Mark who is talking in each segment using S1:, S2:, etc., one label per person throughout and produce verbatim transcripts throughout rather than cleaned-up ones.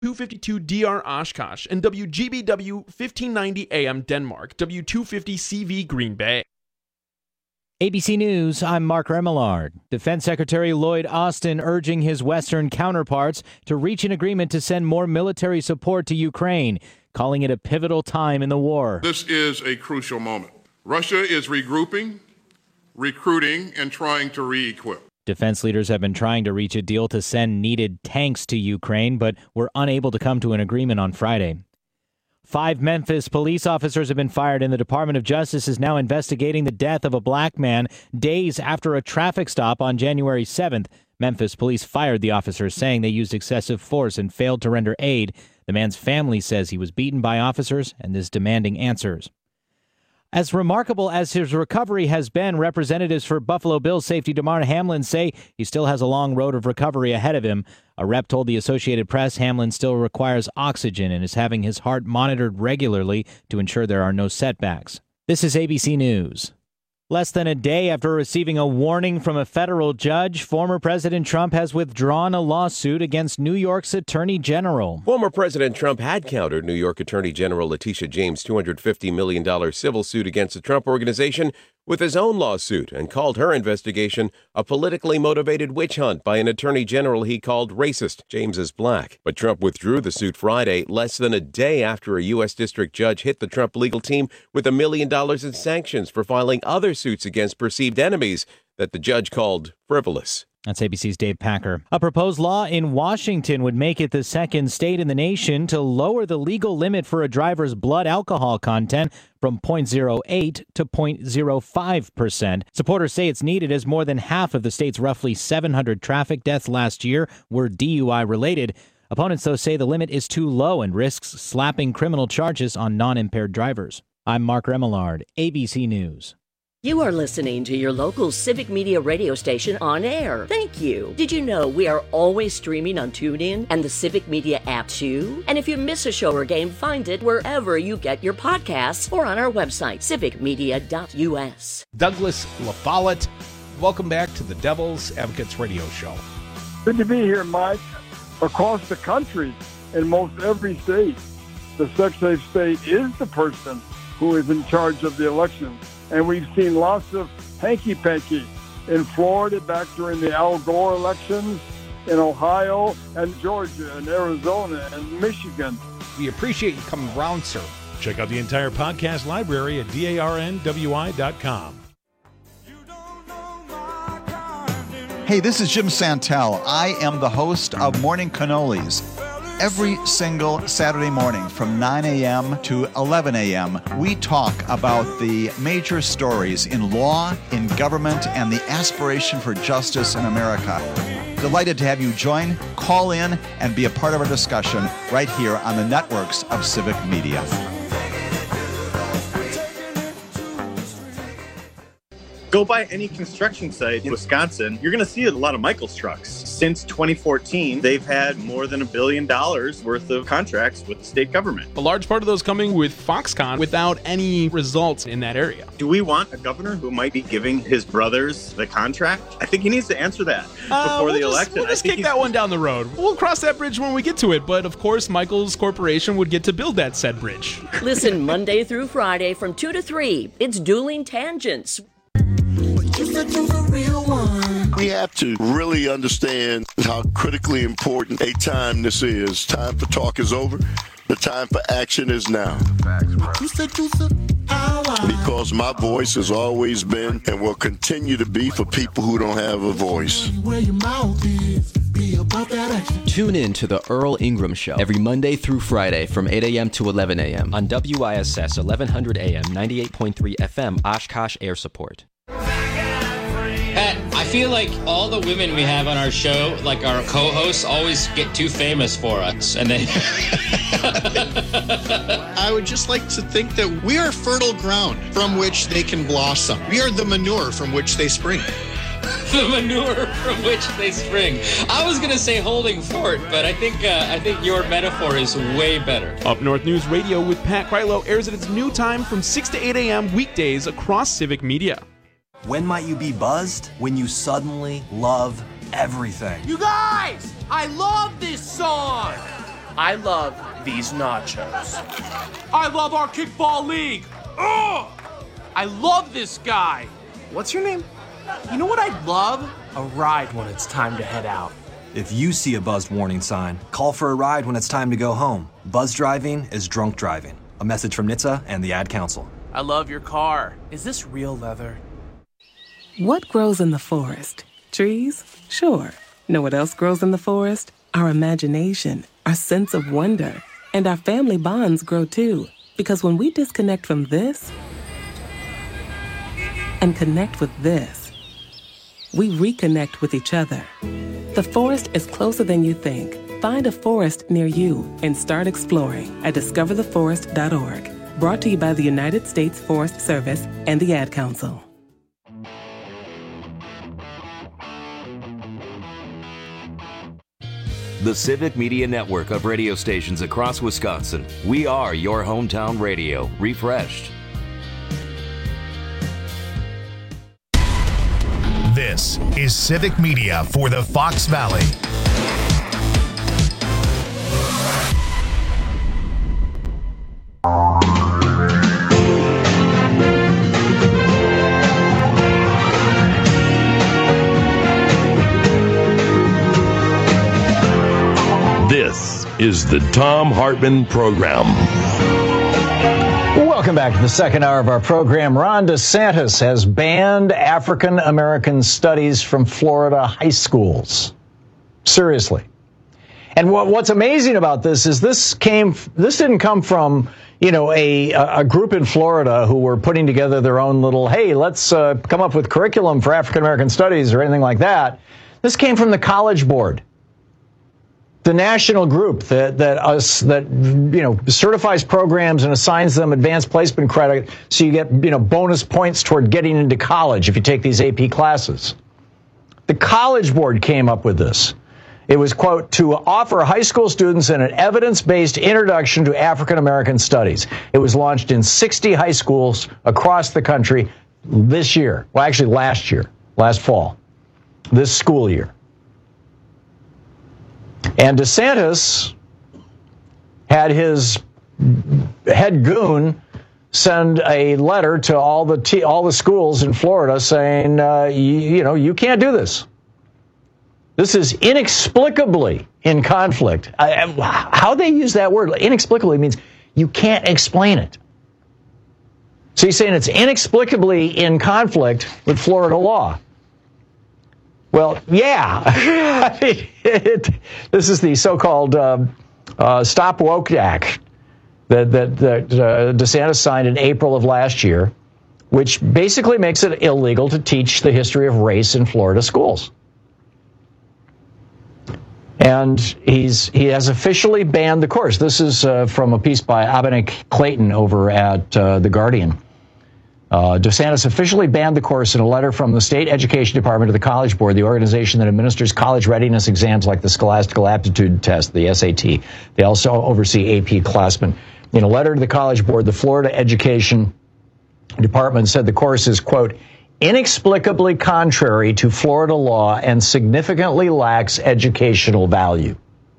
S1: two fifty-two D R Oshkosh, and W G B W fifteen ninety A M Denmark, W two fifty C V Green Bay.
S2: A B C News, I'm Mark Remillard. Defense Secretary Lloyd Austin urging his Western counterparts to reach an agreement to send more military support to Ukraine, calling it a pivotal time in the war.
S3: This is a crucial moment. Russia is regrouping, recruiting, and trying to re-equip.
S2: Defense leaders have been trying to reach a deal to send needed tanks to Ukraine, but were unable to come to an agreement on Friday. Five Memphis police officers have been fired, and the Department of Justice is now investigating the death of a black man days after a traffic stop on January seventh. Memphis police fired the officers, saying they used excessive force and failed to render aid. The man's family says he was beaten by officers and is demanding answers. As remarkable as his recovery has been, representatives for Buffalo Bills safety Damar Hamlin say he still has a long road of recovery ahead of him. A rep told the Associated Press Hamlin still requires oxygen and is having his heart monitored regularly to ensure there are no setbacks. This is A B C News. Less than a day after receiving a warning from a federal judge, former President Trump has withdrawn a lawsuit against New York's Attorney General.
S4: Former President Trump had countered New York Attorney General Letitia James' two hundred fifty million dollars civil suit against the Trump Organization with his own lawsuit and called her investigation a politically motivated witch hunt by an attorney general he called racist. James is black. But Trump withdrew the suit Friday, less than a day after a U S district judge hit the Trump legal team with a million dollars in sanctions for filing other suits against perceived enemies that the judge called frivolous.
S2: That's A B C's Dave Packer. A proposed law in Washington would make it the second state in the nation to lower the legal limit for a driver's blood alcohol content from zero point zero eight to zero point zero five percent. Supporters say it's needed as more than half of the state's roughly seven hundred traffic deaths last year were D U I related. Opponents, though, say the limit is too low and risks slapping criminal charges on non-impaired drivers. I'm Mark Remillard, A B C News.
S5: You are listening to your local Civic Media radio station on air. Thank you. Did you know we are always streaming on TuneIn and the Civic Media app too? And if you miss a show or game, find it wherever you get your podcasts or on our website, civic media dot u s.
S6: Douglas LaFollette, welcome back to the Devil's Advocates Radio Show.
S7: Good to be here, Mike. Across the country, in most every state, the Secretary of State is the person who is in charge of the election. And we've seen lots of hanky-panky in Florida back during the Al Gore elections, in Ohio and Georgia and Arizona and Michigan.
S6: We appreciate you coming around, sir. Check out the entire podcast library at D A R N W I dot com.
S8: Hey, this is Jim Santel. I am the host of Morning Cannolis. Every single Saturday morning from nine a.m. to eleven a.m., we talk about the major stories in law, in government, and the aspiration for justice in America. Delighted to have you join, call in, and be a part of our discussion right here on the networks of Civic Media.
S9: Go by any construction site in Wisconsin, you're going to see a lot of Michaels trucks. Since twenty fourteen, they've had more than a billion dollars worth of contracts with the state government.
S1: A large part of those coming with Foxconn without any results in that area.
S9: Do we want a governor who might be giving his brothers the contract? I think he needs to answer that
S1: uh,
S9: before
S1: we'll
S9: the
S1: just,
S9: election.
S1: We'll just kick that one down the road. We'll cross that bridge when we get to it. But of course, Michaels Corporation would get to build that said bridge.
S5: Listen Monday through Friday from two to three. It's Dueling Tangents.
S10: We have to really understand how critically important a time this is. Time for talk is over. The time for action is now. Because my voice has always been and will continue to be for people who don't have a voice.
S11: Tune in to the Earl Ingram Show every Monday through Friday from eight a.m. to eleven a.m. on W I S S eleven hundred A M ninety-eight point three F M Oshkosh Air Support.
S12: Pat, I feel like all the women we have on our show, like our co-hosts, always get too famous for us. And then
S13: I would just like to think that we are fertile ground from which they can blossom. We are the manure from which they spring.
S12: The manure from which they spring. I was going to say holding fort, but I think uh, I think your metaphor is way better.
S1: Up North News Radio with Pat Krylo airs at its new time from six to eight a.m. weekdays across Civic Media.
S14: When might you be buzzed? When you suddenly love everything.
S15: You guys, I love this song. I love these nachos. I love our kickball league. Ugh! I love this guy. What's your name? You know what I'd love? A ride when it's time to head out.
S14: If you see a buzzed warning sign, call for a ride when it's time to go home. Buzz driving is drunk driving. A message from N H T S A and the Ad Council.
S15: I love your car. Is this real leather?
S16: What grows in the forest? Trees? Sure. Know what else grows in the forest? Our imagination, our sense of wonder, and our family bonds grow too. Because when we disconnect from this and connect with this, we reconnect with each other. The forest is closer than you think. Find a forest near you and start exploring at discover the forest dot org. Brought to you by the United States Forest Service and the Ad Council.
S17: The Civic Media Network of radio stations across Wisconsin. We are your hometown radio, refreshed.
S18: This is Civic Media for the Fox Valley.
S19: This is the Thom Hartmann Program.
S20: Welcome back to the second hour of our program. Ron DeSantis has banned African American studies from Florida high schools. Seriously. And what, what's amazing about this is this came, this didn't come from, you know, a, a group in Florida who were putting together their own little, hey, let's uh, come up with curriculum for African American studies or anything like that. This came from the College Board. The national group that that us that you know certifies programs and assigns them advanced placement credit, so you get you know bonus points toward getting into college if you take these A P classes. The College Board came up with this. It was, quote, to offer high school students an evidence-based introduction to African American studies. It was launched in sixty high schools across the country this year. Well, actually last year, last fall, this school year. And DeSantis had his head goon send a letter to all the t- all the schools in Florida saying, uh, you, you know, you can't do this. This is inexplicably in conflict. I, how they use that word, inexplicably, means you can't explain it. So he's saying it's inexplicably in conflict with Florida law. Well, yeah. it, it, this is the so-called uh, uh, Stop Woke Act that, that, that uh, DeSantis signed in April of last year, which basically makes it illegal to teach the history of race in Florida schools. And he's he has officially banned the course. This is uh, from a piece by Abenik Clayton over at uh, The Guardian. Uh, DeSantis officially banned the course in a letter from the State Education Department to the College Board, the organization that administers college readiness exams like the Scholastic Aptitude Test, the S A T. They also oversee A P classmen. In a letter to the College Board, the Florida Education Department said the course is, quote, inexplicably contrary to Florida law and significantly lacks educational value.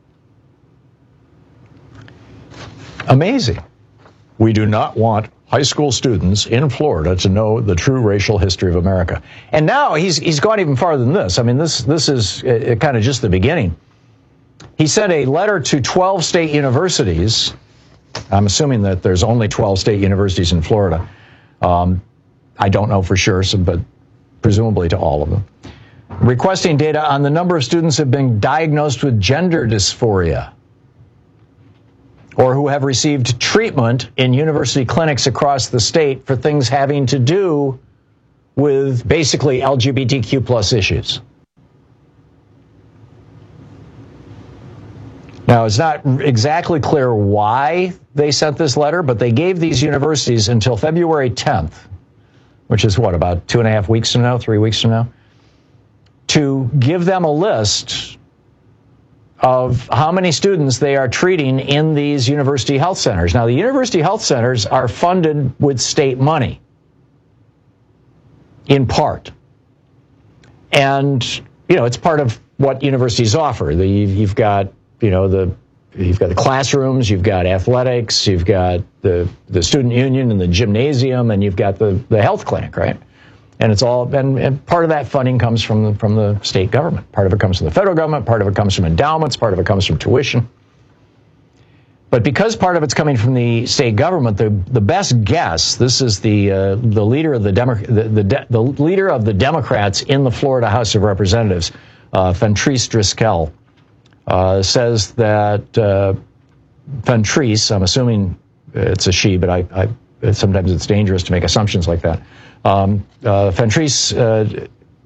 S20: Amazing. We do not want high school students in Florida to know the true racial history of America. And now he's he's gone even farther than this. I mean, this this is uh, kind of just the beginning. He sent a letter to twelve state universities. I'm assuming that there's only twelve state universities in Florida. Um, I don't know for sure, so, but presumably to all of them, requesting data on the number of students who have been diagnosed with gender dysphoria or who have received treatment in university clinics across the state for things having to do with basically L G B T Q plus issues. Now, it's not exactly clear why they sent this letter, but they gave these universities until February tenth, which is what, about two and a half weeks from now, three weeks from now, to give them a list of how many students they are treating in these university health centers. Now, the university health centers are funded with state money, in part. And, you know, it's part of what universities offer. The, you've got, you know, the you've got the classrooms, you've got athletics, you've got the the student union and the gymnasium, and you've got the, the health clinic, right? And it's all, and, and part of that funding comes from the, from the state government. Part of it comes from the federal government. Part of it comes from endowments. Part of it comes from tuition. But because part of it's coming from the state government, the the best guess, this is the uh, the leader of the, Demo- the, the, de- the leader of the Democrats in the Florida House of Representatives, uh, Fentrice Driscoll, uh, says that uh, Fentrice, I'm assuming it's a she, but I, I sometimes it's dangerous to make assumptions like that. Um, uh, Fentrice uh,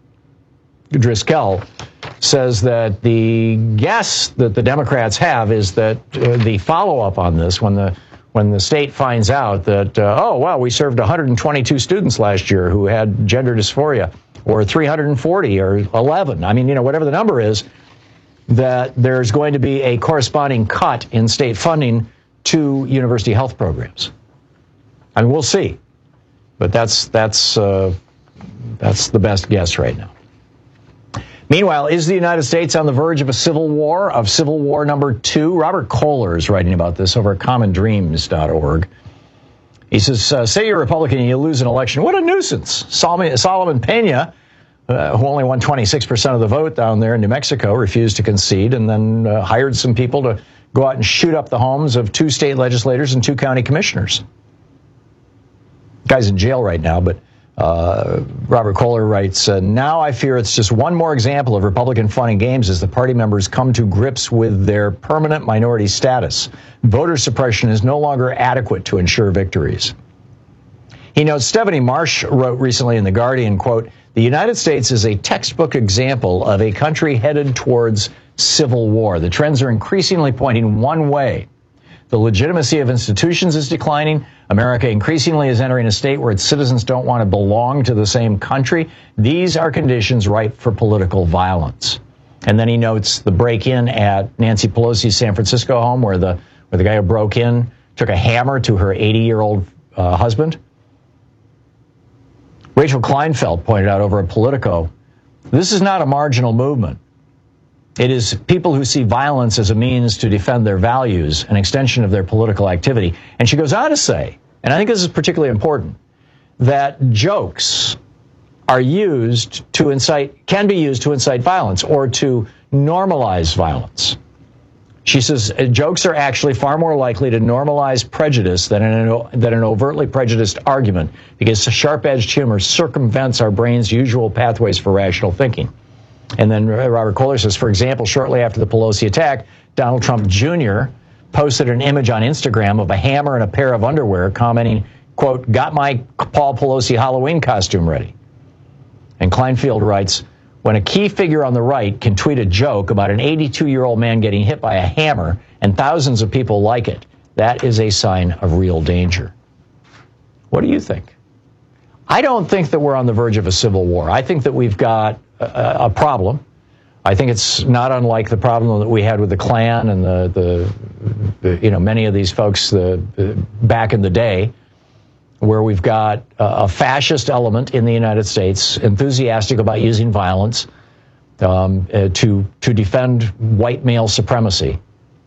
S20: Driscoll says that the guess that the Democrats have is that uh, the follow-up on this, when the when the state finds out that, uh, oh, wow, we served one hundred twenty-two students last year who had gender dysphoria, or three hundred forty, or eleven, I mean, you know, whatever the number is, that there's going to be a corresponding cut in state funding to university health programs. I mean, we'll see. But that's that's uh, that's the best guess right now. Meanwhile, is the United States on the verge of a civil war, of civil war number two? Robert Kohler is writing about this over at common dreams dot org. He says, uh, say you're a Republican and you lose an election. What a nuisance. Solomon, Solomon Pena, uh, who only won twenty-six percent of the vote down there in New Mexico, refused to concede and then uh, hired some people to go out and shoot up the homes of two state legislators and two county commissioners. Guy's in jail right now, but uh, Robert Kohler writes, uh, now I fear it's just one more example of Republican fun and games as the party members come to grips with their permanent minority status. Voter suppression is no longer adequate to ensure victories. He notes Stephanie Marsh wrote recently in The Guardian, quote, the United States is a textbook example of a country headed towards civil war. The trends are increasingly pointing one way. The legitimacy of institutions is declining. America increasingly is entering a state where its citizens don't want to belong to the same country. These are conditions ripe for political violence. And then he notes the break-in at Nancy Pelosi's San Francisco home, where the where the guy who broke in took a hammer to her eighty-year-old uh, husband. Rachel Kleinfeld pointed out over at Politico, this is not a marginal movement. It is people who see violence as a means to defend their values, an extension of their political activity. And she goes on to say, and I think this is particularly important, that jokes are used to incite, can be used to incite violence or to normalize violence. She says jokes are actually far more likely to normalize prejudice than an, than an overtly prejudiced argument, because sharp-edged humor circumvents our brain's usual pathways for rational thinking. And then Robert Kohler says, for example, shortly after the Pelosi attack, Donald Trump Junior posted an image on Instagram of a hammer and a pair of underwear, commenting, quote, got my Paul Pelosi Halloween costume ready. And Kleinfeld writes, when a key figure on the right can tweet a joke about an eighty-two-year-old man getting hit by a hammer and thousands of people like it, that is a sign of real danger. What do you think? I don't think that we're on the verge of a civil war. I think that we've got a, a problem. I think it's not unlike the problem that we had with the Klan and the, the, the you know, many of these folks the, the, back in the day, where we've got a, a fascist element in the United States enthusiastic about using violence um, uh, to to defend white male supremacy.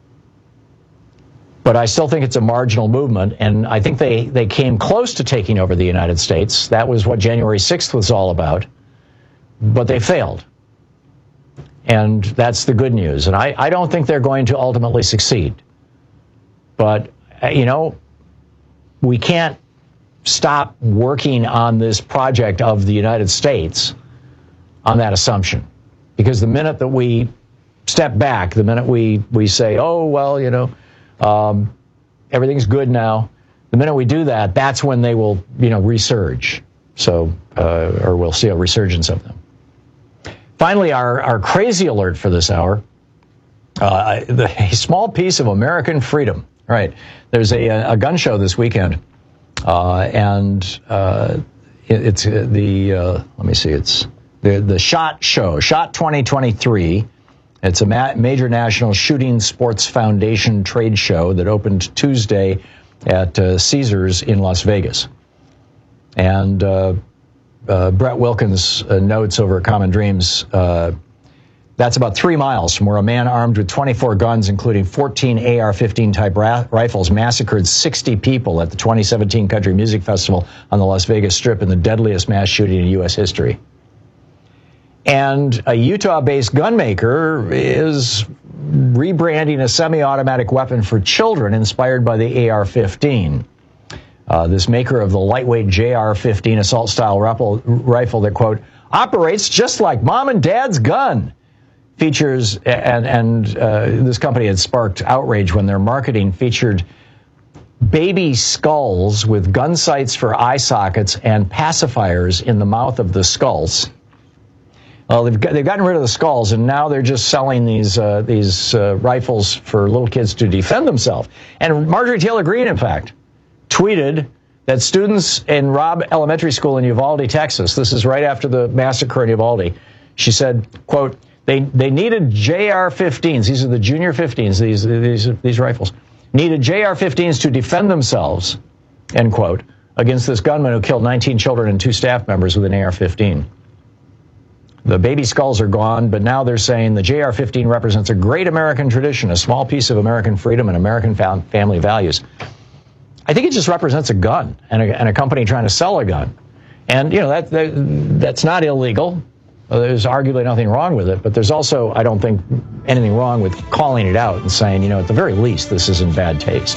S20: But I still think it's a marginal movement, and I think they, they came close to taking over the United States. That was what January sixth was all about. But they failed. And that's the good news. And I, I don't think they're going to ultimately succeed. But, you know, we can't stop working on this project of the United States on that assumption. Because the minute that we step back, the minute we, we say, oh, well, you know, um, everything's good now, the minute we do that, that's when they will, you know, resurge. So, uh, or we'll see a resurgence of them. Finally, our, our crazy alert for this hour, uh, the, a small piece of American freedom. Right. There's a, a gun show this weekend, uh, and uh, it, it's the, uh, let me see, it's the, the SHOT Show, SHOT twenty twenty-three. It's a ma- major national shooting sports foundation trade show that opened Tuesday at uh, Caesars in Las Vegas. And uh, uh, Brett Wilkins uh, notes over at Common Dreams uh, That's about three miles from where a man armed with twenty-four guns, including fourteen A R fifteen type ra- rifles, massacred sixty people at the twenty seventeen Country Music Festival on the Las Vegas Strip in the deadliest mass shooting in U S history. And a Utah-based gunmaker is rebranding a semi-automatic weapon for children inspired by the A R fifteen. Uh, this maker of the lightweight J R fifteen assault-style rifle, rifle that, quote, operates just like mom and dad's gun, features, and, and uh, this company had sparked outrage when their marketing featured baby skulls with gun sights for eye sockets and pacifiers in the mouth of the skulls. Well, they've, got, they've gotten rid of the skulls, and now they're just selling these uh, these uh, rifles for little kids to defend themselves. And Marjorie Taylor Greene, in fact, tweeted that students in Robb Elementary School in Uvalde, Texas, this is right after the massacre in Uvalde, she said, quote, they they needed J R fifteens, these are the junior fifteens, these, these, these rifles, needed J R fifteens to defend themselves, end quote, against this gunman who killed nineteen children and two staff members with an A R fifteen. The baby skulls are gone, but now they're saying the J R fifteen represents a great American tradition, a small piece of American freedom and American fam- family values. I think it just represents a gun and a, and a company trying to sell a gun. And, you know, that, that that's not illegal. There's arguably nothing wrong with it, but there's also, I don't think, anything wrong with calling it out and saying, you know, at the very least, this is in bad taste.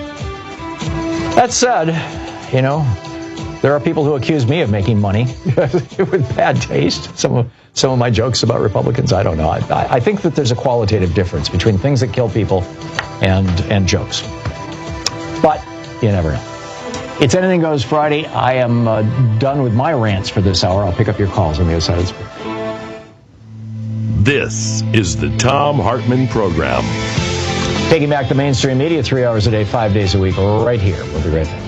S20: That said, you know, there are people who accuse me of making money with bad taste. Some of, some of my jokes about Republicans, I don't know. I, I think that there's a qualitative difference between things that kill people and, and jokes. But you never know. It's Anything Goes Friday. I am uh, done with my rants for this hour. I'll pick up your calls on the other side of the screen.
S19: This is the Thom Hartmann Program.
S20: Taking back the mainstream media three hours a day, five days a week, right here. We'll be right back.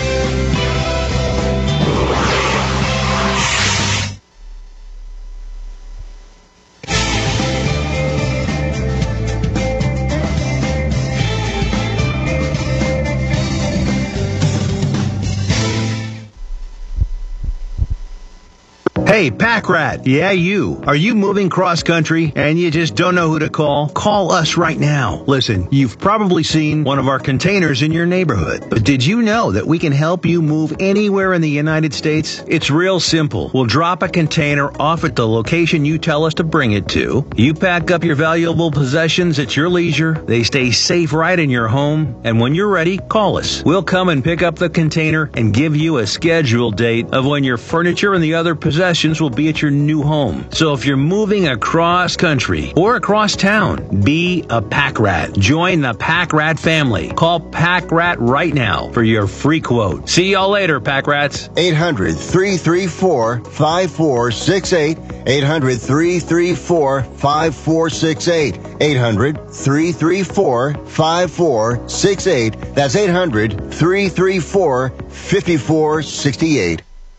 S21: Hey, Pack Rat. Yeah, you. Are you moving cross-country and you just don't know who to call? Call us right now. Listen, you've probably seen one of our containers in your neighborhood. But did you know that we can help you move anywhere in the United States? It's real simple. We'll drop a container off at the location you tell us to bring it to. You pack up your valuable possessions at your leisure. They stay safe right in your home. And when you're ready, call us. We'll come and pick up the container and give you a scheduled date of when your furniture and the other possessions will be at your new home. So if you're moving across country or across town, be a Pack Rat. Join the Pack Rat family. Call Pack Rat right now for your free quote. See y'all later, Pack Rats.
S22: eight hundred, three three four, five four six eight. eight hundred, three three four, five four six eight. eight hundred, three three four, five four six eight. That's eight hundred, three three four, five four six eight.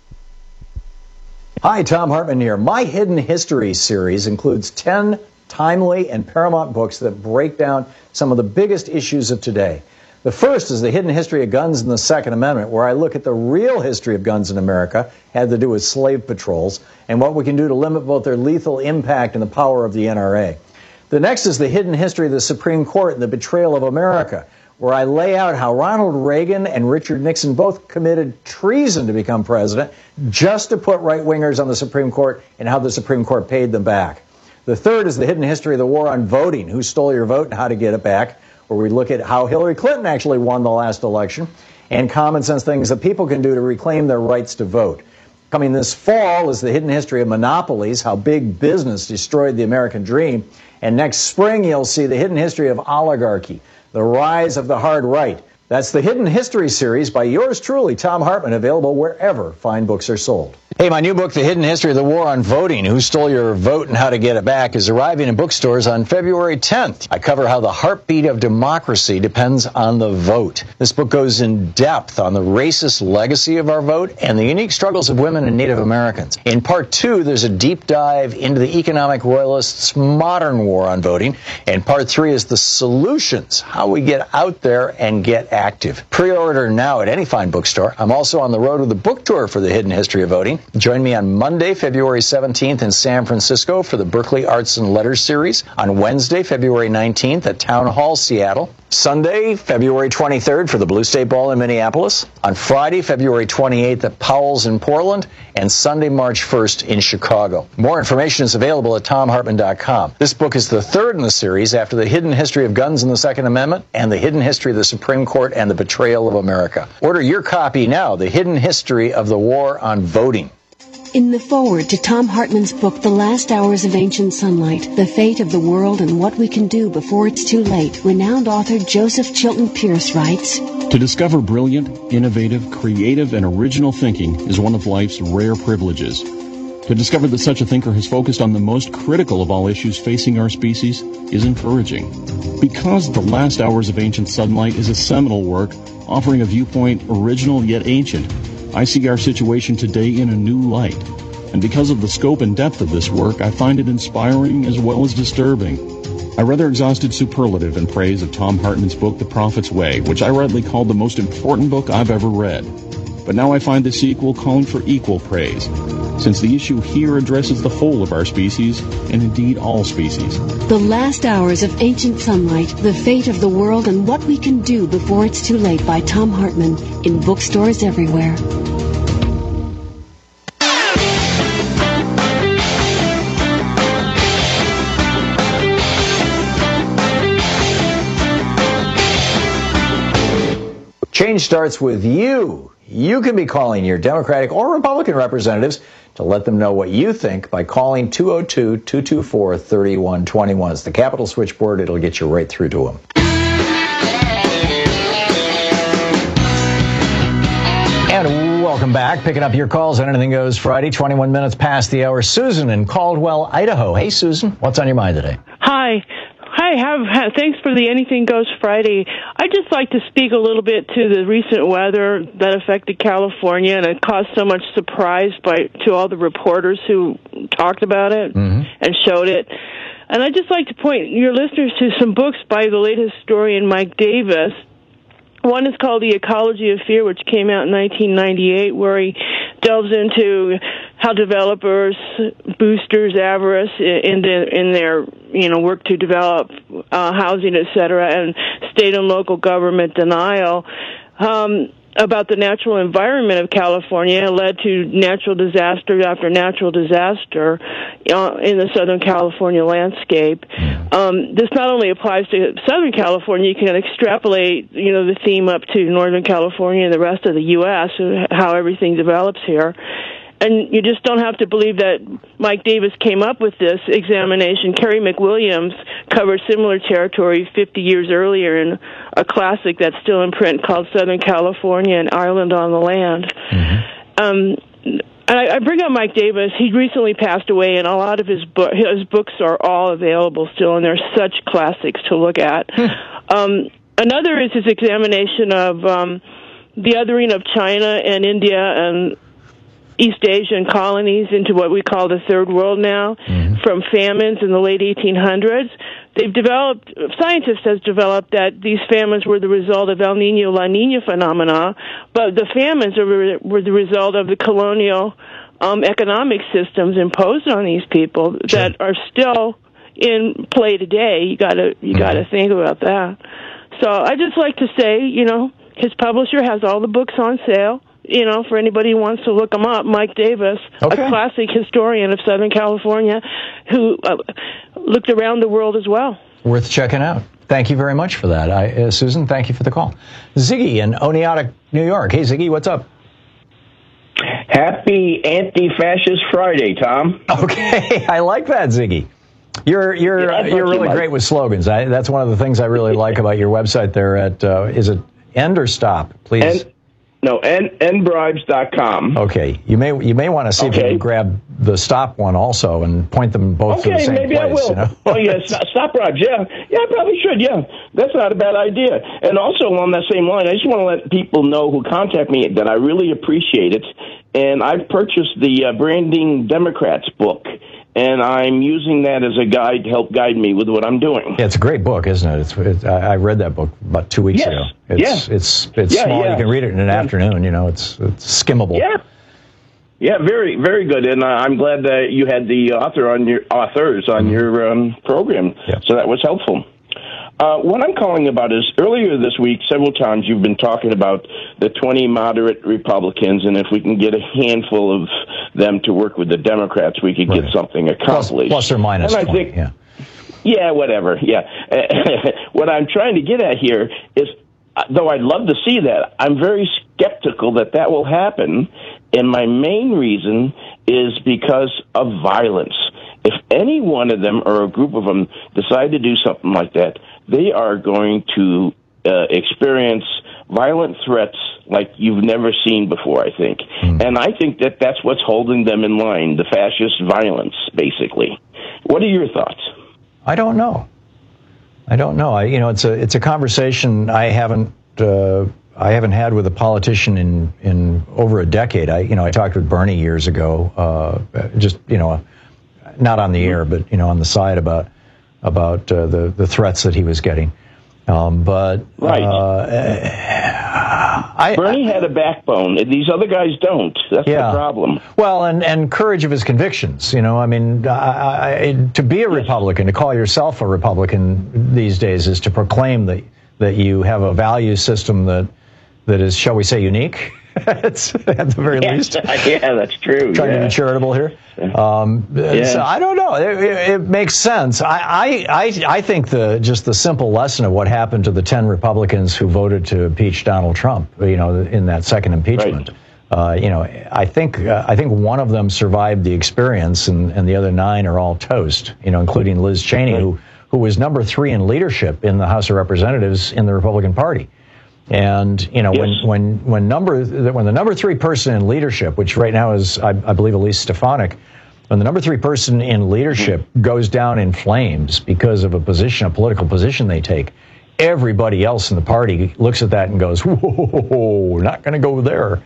S20: Hi, Thom Hartmann here. My Hidden History series includes ten timely and paramount books that break down some of the biggest issues of today. The first is The Hidden History of Guns and the Second Amendment, where I look at the real history of guns in America, had to do with slave patrols, and what we can do to limit both their lethal impact and the power of the N R A. The next is The Hidden History of the Supreme Court and the Betrayal of America, where I lay out how Ronald Reagan and Richard Nixon both committed treason to become president just to put right-wingers on the Supreme Court and how the Supreme Court paid them back. The third is The Hidden History of the War on Voting, who stole your vote and how to get it back, where we look at how Hillary Clinton actually won the last election and common sense things that people can do to reclaim their rights to vote. Coming this fall is The Hidden History of Monopolies, how big business destroyed the American dream. And next spring, you'll see The Hidden History of Oligarchy, the rise of the hard right. That's the Hidden History series by yours truly, Thom Hartmann, available wherever fine books are sold. Hey, my new book, The Hidden History of the War on Voting, Who Stole Your Vote and How to Get It Back, is arriving in bookstores on February tenth. I cover how the heartbeat of democracy depends on the vote. This book goes in depth on the racist legacy of our vote and the unique struggles of women and Native Americans. In part two, there's a deep dive into the economic royalists' modern war on voting. And part three is the solutions, how we get out there and get active. Pre-order now at any fine bookstore. I'm also on the road with a book tour for The Hidden History of Voting. Join me on Monday, February seventeenth in San Francisco for the Berkeley Arts and Letters Series. On Wednesday, February nineteenth at Town Hall, Seattle. Sunday, February twenty-third for the Blue State Ball in Minneapolis. On Friday, February twenty-eighth at Powell's in Portland. And Sunday, March first in Chicago. More information is available at tom hartman dot com. This book is the third in the series after The Hidden History of Guns and the Second Amendment and The Hidden History of the Supreme Court and the Betrayal of America. Order your copy now, The Hidden History of the War on Voting.
S3: In the foreword to Tom Hartman's book, The Last Hours of Ancient Sunlight, The Fate of the World and What We Can Do Before It's Too Late, renowned author Joseph Chilton Pierce writes,
S4: To discover brilliant, innovative, creative, and original thinking is one of life's rare privileges. To discover that such a thinker has focused on the most critical of all issues facing our species is encouraging. Because The Last Hours of Ancient Sunlight is a seminal work offering a viewpoint original yet ancient, I see our situation today in a new light. And because of the scope and depth of this work, I find it inspiring as well as disturbing. I rather exhausted superlative in praise of Tom Hartman's book, The Prophet's Way, which I rightly called the most important book I've ever read. But now I find the sequel calling for equal praise, since the issue here addresses the whole of our species, and indeed all species.
S3: The Last Hours of Ancient Sunlight, The Fate of the World and What We Can Do Before It's Too Late by Tom Hartman, in bookstores everywhere.
S20: Change starts with you. You can be calling your Democratic or Republican representatives to let them know what you think by calling two oh two, two two four, three one two one. It's the Capitol switchboard. It'll get you right through to them. And welcome back. Picking up your calls on Anything Goes Friday, twenty-one minutes past the hour. Susan in Caldwell, Idaho. Hey, Susan, what's on your mind today?
S23: Hi. Hi, have, have, thanks for the Anything Goes Friday. I'd just like to speak a little bit to the recent weather that affected California, and it caused so much surprise by to all the reporters who talked about it mm-hmm. and showed it. And I'd just like to point your listeners to some books by the late historian Mike Davis. One is called The Ecology of Fear, which came out in nineteen ninety-eight, where he delves into how developers, boosters, avarice in, the, in their you know work to develop uh, housing, et cetera, and state and local government denial um, about the natural environment of California led to natural disaster after natural disaster uh, in the Southern California landscape. Um, this not only applies to Southern California, you can extrapolate, you know, the theme up to Northern California and the rest of the U S, how everything develops here. And you just don't have to believe that Mike Davis came up with this examination. Kerry McWilliams covered similar territory fifty years earlier in a classic that's still in print called Southern California and Ireland on the Land. Mm-hmm. Um, and I, I bring up Mike Davis. He recently passed away, and a lot of his, bo- his books are all available still, and they're such classics to look at. um, another is his examination of um, the othering of China and India and East Asian colonies into what we call the Third World now, mm-hmm. from famines in the late eighteen hundreds. They've developed, scientists have developed that these famines were the result of El Nino, La Nina phenomena, but the famines were, were the result of the colonial um, economic systems imposed on these people sure. that are still in play today. You gotta, you mm-hmm. gotta think about that. So I just like to say, you know, his publisher has all the books on sale. You know, for anybody who wants to look him up, Mike Davis, okay. a classic historian of Southern California who uh, looked around the world as well.
S20: Worth checking out. Thank you very much for that. I, uh, Susan, thank you for the call. Ziggy in Oneonta, New York. Hey, Ziggy, what's up?
S24: Happy Anti-Fascist Friday, Tom.
S20: Okay, I like that, Ziggy. You're you're yeah, you're really you great with slogans. I, that's one of the things I really like about your website there at, uh, is it End or Stop, please?
S24: And- No, end bribes dot com.
S20: Okay, you may you may want to see okay. if you can grab the stop one also and point them both
S24: okay,
S20: to the same
S24: maybe
S20: place.
S24: I will.
S20: You know?
S24: Oh yeah, stop, stop bribes. Yeah, yeah, I probably should. Yeah, that's not a bad idea. And also on that same line, I just want to let people know who contact me that I really appreciate it. And I've purchased the uh, Branding Democrats book. And I'm using that as a guide to help guide me with what I'm doing.
S20: Yeah, it's a great book, isn't it? It's, it, I, I read that book about two weeks
S24: yes.
S20: ago. It's,
S24: yeah.
S20: It's it's
S24: yeah,
S20: small.
S24: Yeah.
S20: You can read it in an yeah. afternoon. You know, it's it's skimmable.
S24: Yeah. Yeah, very, very good. And uh, I'm glad that you had the author on your authors on your um, program.
S20: Yeah.
S24: So that was helpful. Uh, what I'm calling about is earlier this week, several times you've been talking about the twenty moderate Republicans, and if we can get a handful of them to work with the Democrats, we could
S20: Right.
S24: get something accomplished.
S20: Plus, plus or minus
S24: and I
S20: twenty,
S24: think,
S20: yeah.
S24: Yeah, whatever. Yeah. What I'm trying to get at here is, though I'd love to see that, I'm very skeptical that that will happen. And my main reason is because of violence. If any one of them or a group of them decide to do something like that, they are going to uh, experience violent threats like you've never seen before, I think. Mm. And I think that that's what's holding them in line, the fascist violence, basically. What are your thoughts?
S20: I don't know. I don't know. I, you know, it's a it's a conversation I haven't uh, I haven't had with a politician in in over a decade. I you know I talked with Bernie years ago, uh, just you know, not on the air, but you know on the side about about uh, the the threats that he was getting. Um, but
S24: right.
S20: Uh, I,
S24: Bernie had a backbone. These other guys don't. That's
S20: yeah.
S24: the problem.
S20: Well, and, and courage of his convictions. You know, I mean, I, I, to be a Republican, to call yourself a Republican these days is to proclaim that that you have a value system that that is, shall we say, unique. It's at the very
S24: yeah,
S20: least.
S24: Yeah, that's true.
S20: Trying
S24: yeah.
S20: to be charitable here. Um,
S24: yeah.
S20: So I don't know. It, it, it makes sense. I, I, I, I think the just the simple lesson of what happened to the ten Republicans who voted to impeach Donald Trump, you know, in that second impeachment. Right. Uh, you know, I think uh, I think one of them survived the experience, and, and the other nine are all toast. You know, including Liz Cheney, right. who who was number three in leadership in the House of Representatives in the Republican Party. And you know, yes. when when when number when the number three person in leadership, which right now is I, I believe Elise Stefanik, when the number three person in leadership mm-hmm. goes down in flames because of a position, a political position they take, everybody else in the party looks at that and goes, "Whoa, we're not going to go there."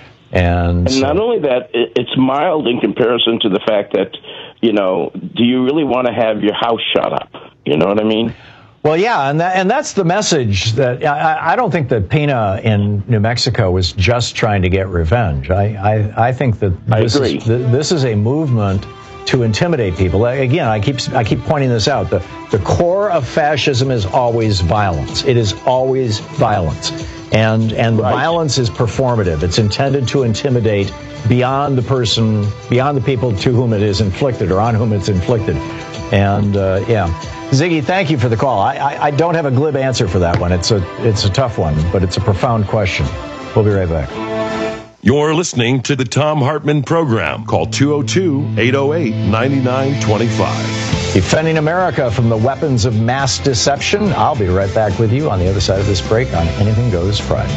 S20: And,
S24: and
S20: so,
S24: not only that, it's mild in comparison to the fact that, you know, do you really want to have your house shut up? You know what I mean?
S20: Well, yeah, and that, and that's the message that I, I don't think that Pena in New Mexico was just trying to get revenge. I, I, I think that this
S24: I agree.
S20: is this is a movement to intimidate people. Again, I keep I keep pointing this out. The the core of fascism is always violence. It is always violence, and and the right. violence is performative. It's intended to intimidate beyond the person, beyond the people to whom it is inflicted or on whom it's inflicted, and uh, yeah. Ziggy, thank you for the call. I, I, I don't have a glib answer for that one. It's a it's a tough one, but it's a profound question. We'll be right back.
S19: You're listening to the Thom Hartmann Program. Call two oh two, eight oh eight, nine nine two five.
S20: Defending America from the weapons of mass deception. I'll be right back with you on the other side of this break on Anything Goes Friday.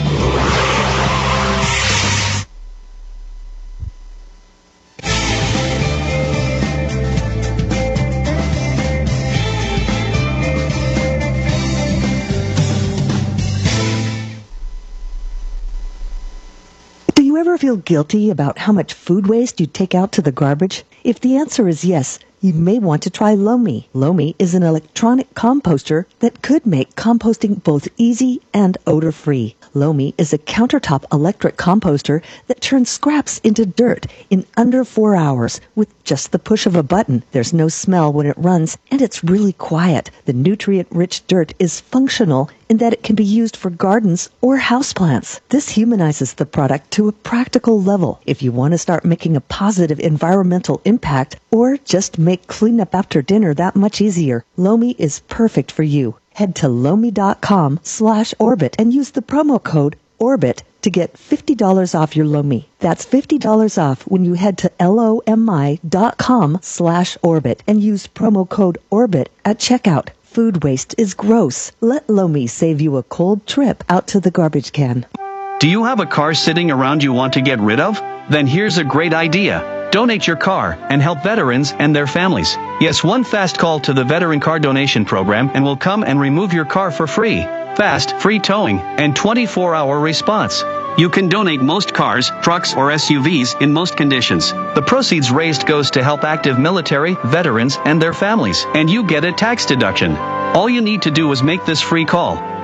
S2: Feel guilty about how much food waste you take out to the garbage? If the answer is yes, you may want to try Lomi. Lomi is an electronic composter that could make composting both easy and odor-free. Lomi is a countertop electric composter that turns scraps into dirt in under four hours with just the push of a button. There's no smell when it runs, and it's really quiet. The nutrient-rich dirt is functional in that it can be used for gardens or houseplants. This humanizes the product to a practical level. If you want to start making a positive environmental impact or just make cleanup after dinner that much easier, Lomi is perfect for you. Head to lomi.com slash orbit and use the promo code ORBIT to get fifty dollars off your Lomi. That's fifty dollars off when you head to lomi.com slash orbit and use promo code ORBIT at checkout. Food waste is gross. Let Lomi save you a cold trip out to the garbage can.
S6: Do you have a car sitting around you want to get rid of? Then here's a great idea. Donate your car and help veterans and their families. Yes, one fast call to the Veteran Car Donation Program and we'll come and remove your car for free. Fast, free towing, and twenty-four hour response. You can donate most cars, trucks, or S U Vs in most conditions. The proceeds raised goes to help active military, veterans, and their families, and you get a tax deduction. All you need to do is make this free call.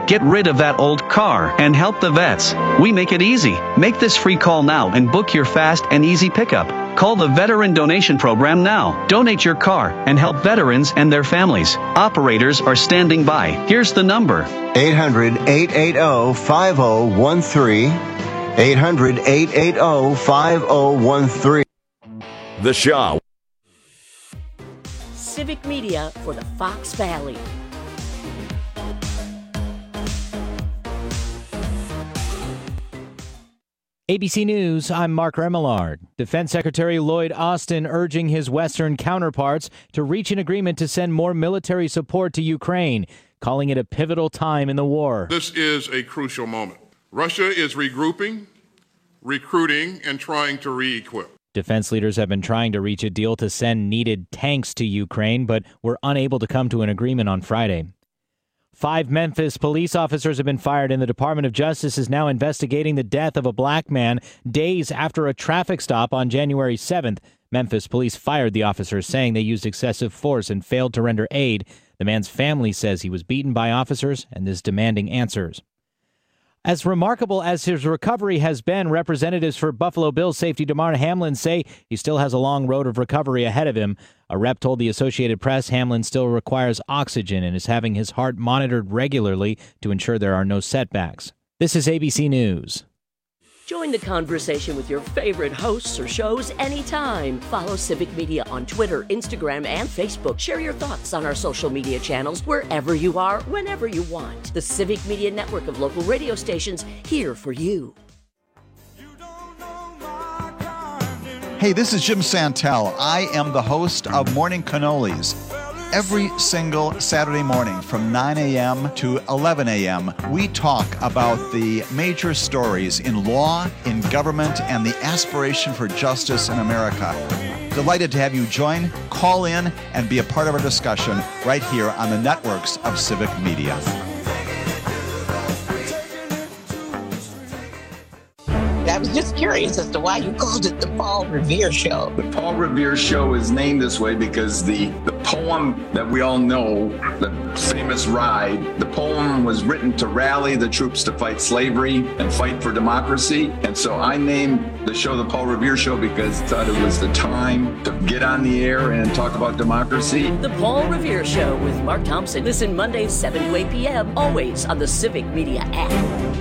S6: Get rid of that old car and help the vets. We make it easy. Make this free call now and book your fast and easy pickup. Call the Veteran Donation Program now. Donate your car and help veterans and their families. Operators are standing by. Here's the number.
S22: eight hundred, eight eight zero, five zero one three. eight hundred, eight eight zero, five zero one three.
S17: The Shaw.
S5: Civic Media for the Fox Valley.
S7: A B C News, I'm Mark Remillard. Defense Secretary Lloyd Austin urging his Western counterparts to reach an agreement to send more military support to Ukraine, calling it a pivotal time in the war.
S8: This is a crucial moment. Russia is regrouping, recruiting, and trying to re-equip.
S7: Defense leaders have been trying to reach a deal to send needed tanks to Ukraine, but were unable to come to an agreement on Friday. Five Memphis police officers have been fired, and the Department of Justice is now investigating the death of a black man days after a traffic stop on January seventh. Memphis police fired the officers, saying they used excessive force and failed to render aid. The man's family says he was beaten by officers and is demanding answers. As remarkable as his recovery has been, representatives for Buffalo Bills safety Damar Hamlin say he still has a long road of recovery ahead of him. A rep told the Associated Press Hamlin still requires oxygen and is having his heart monitored regularly to ensure there are no setbacks. This is A B C News.
S5: Join the conversation with your favorite hosts or shows anytime. Follow Civic Media on Twitter, Instagram, and Facebook. Share your thoughts on our social media channels wherever you are, whenever you want. The Civic Media network of local radio stations here for you.
S9: Hey, this is Jim Santel. I am the host of Morning Cannolis. Every single Saturday morning from nine a.m. to eleven a.m., we talk about the major stories in law, in government, and the aspiration for justice in America. Delighted to have you join, call in, and be a part of our discussion right here on the networks of Civic Media.
S25: I was just curious as to why you called it the Paul Revere Show.
S26: The Paul Revere Show is named this way because the, the poem that we all know, the famous Ride, the poem was written to rally the troops to fight slavery and fight for democracy. And so I named the show the Paul Revere Show because I thought it was the time to get on the air and talk about democracy.
S5: The Paul Revere Show with Mark Thompson. Listen Mondays, seven to eight p.m., always on the Civic Media app.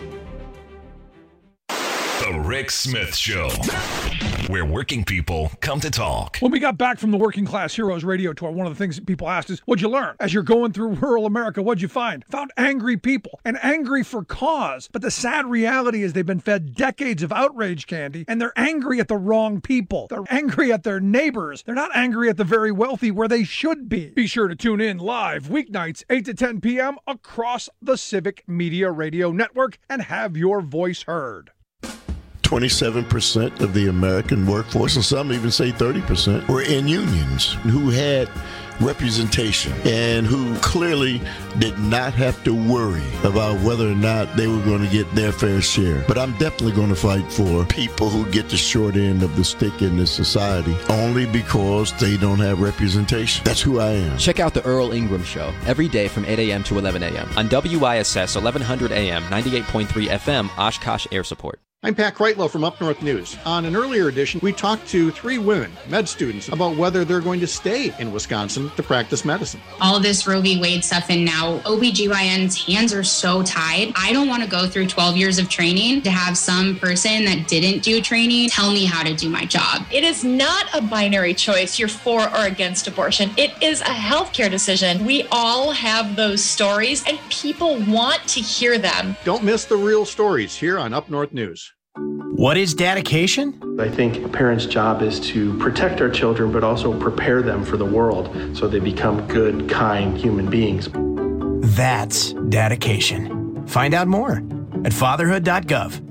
S18: The Rick Smith Show, where working people come to talk.
S27: When we got back from the Working Class Heroes radio tour, one of the things that people asked is, what'd you learn? As you're going through rural America, what'd you find? Found angry people, and angry for cause. But the sad reality is they've been fed decades of outrage candy, and they're angry at the wrong people. They're angry at their neighbors. They're not angry at the very wealthy where they should be. Be sure to tune in live weeknights, eight to ten p.m. across the Civic Media Radio Network and have your voice heard.
S10: twenty-seven percent of the American workforce, and some even say thirty percent, were in unions who had representation and who clearly did not have to worry about whether or not they were going to get their fair share. But I'm definitely going to fight for people who get the short end of the stick in this society only because they don't have representation. That's who I am.
S11: Check out the Earl Ingram Show every day from eight a.m. to eleven a.m. on W I S S eleven hundred A M, ninety-eight point three F M, Oshkosh Air Support.
S13: I'm Pat Kreitlow from Up North News. On an earlier edition, we talked to three women, med students, about whether they're going to stay in Wisconsin to practice medicine.
S28: All this Roe v. Wade stuff, and now O B G Y N's hands are so tied. I don't want to go through twelve years of training to have some person that didn't do training tell me how to do my job.
S29: It is not a binary choice, you're for or against abortion. It is a healthcare decision. We all have those stories, and people want to hear them.
S13: Don't miss the real stories here on Up North News.
S30: What is dedication?
S31: I think a parent's job is to protect our children, but also prepare them for the world so they become good, kind human beings.
S30: That's dedication. Find out more at fatherhood dot gov.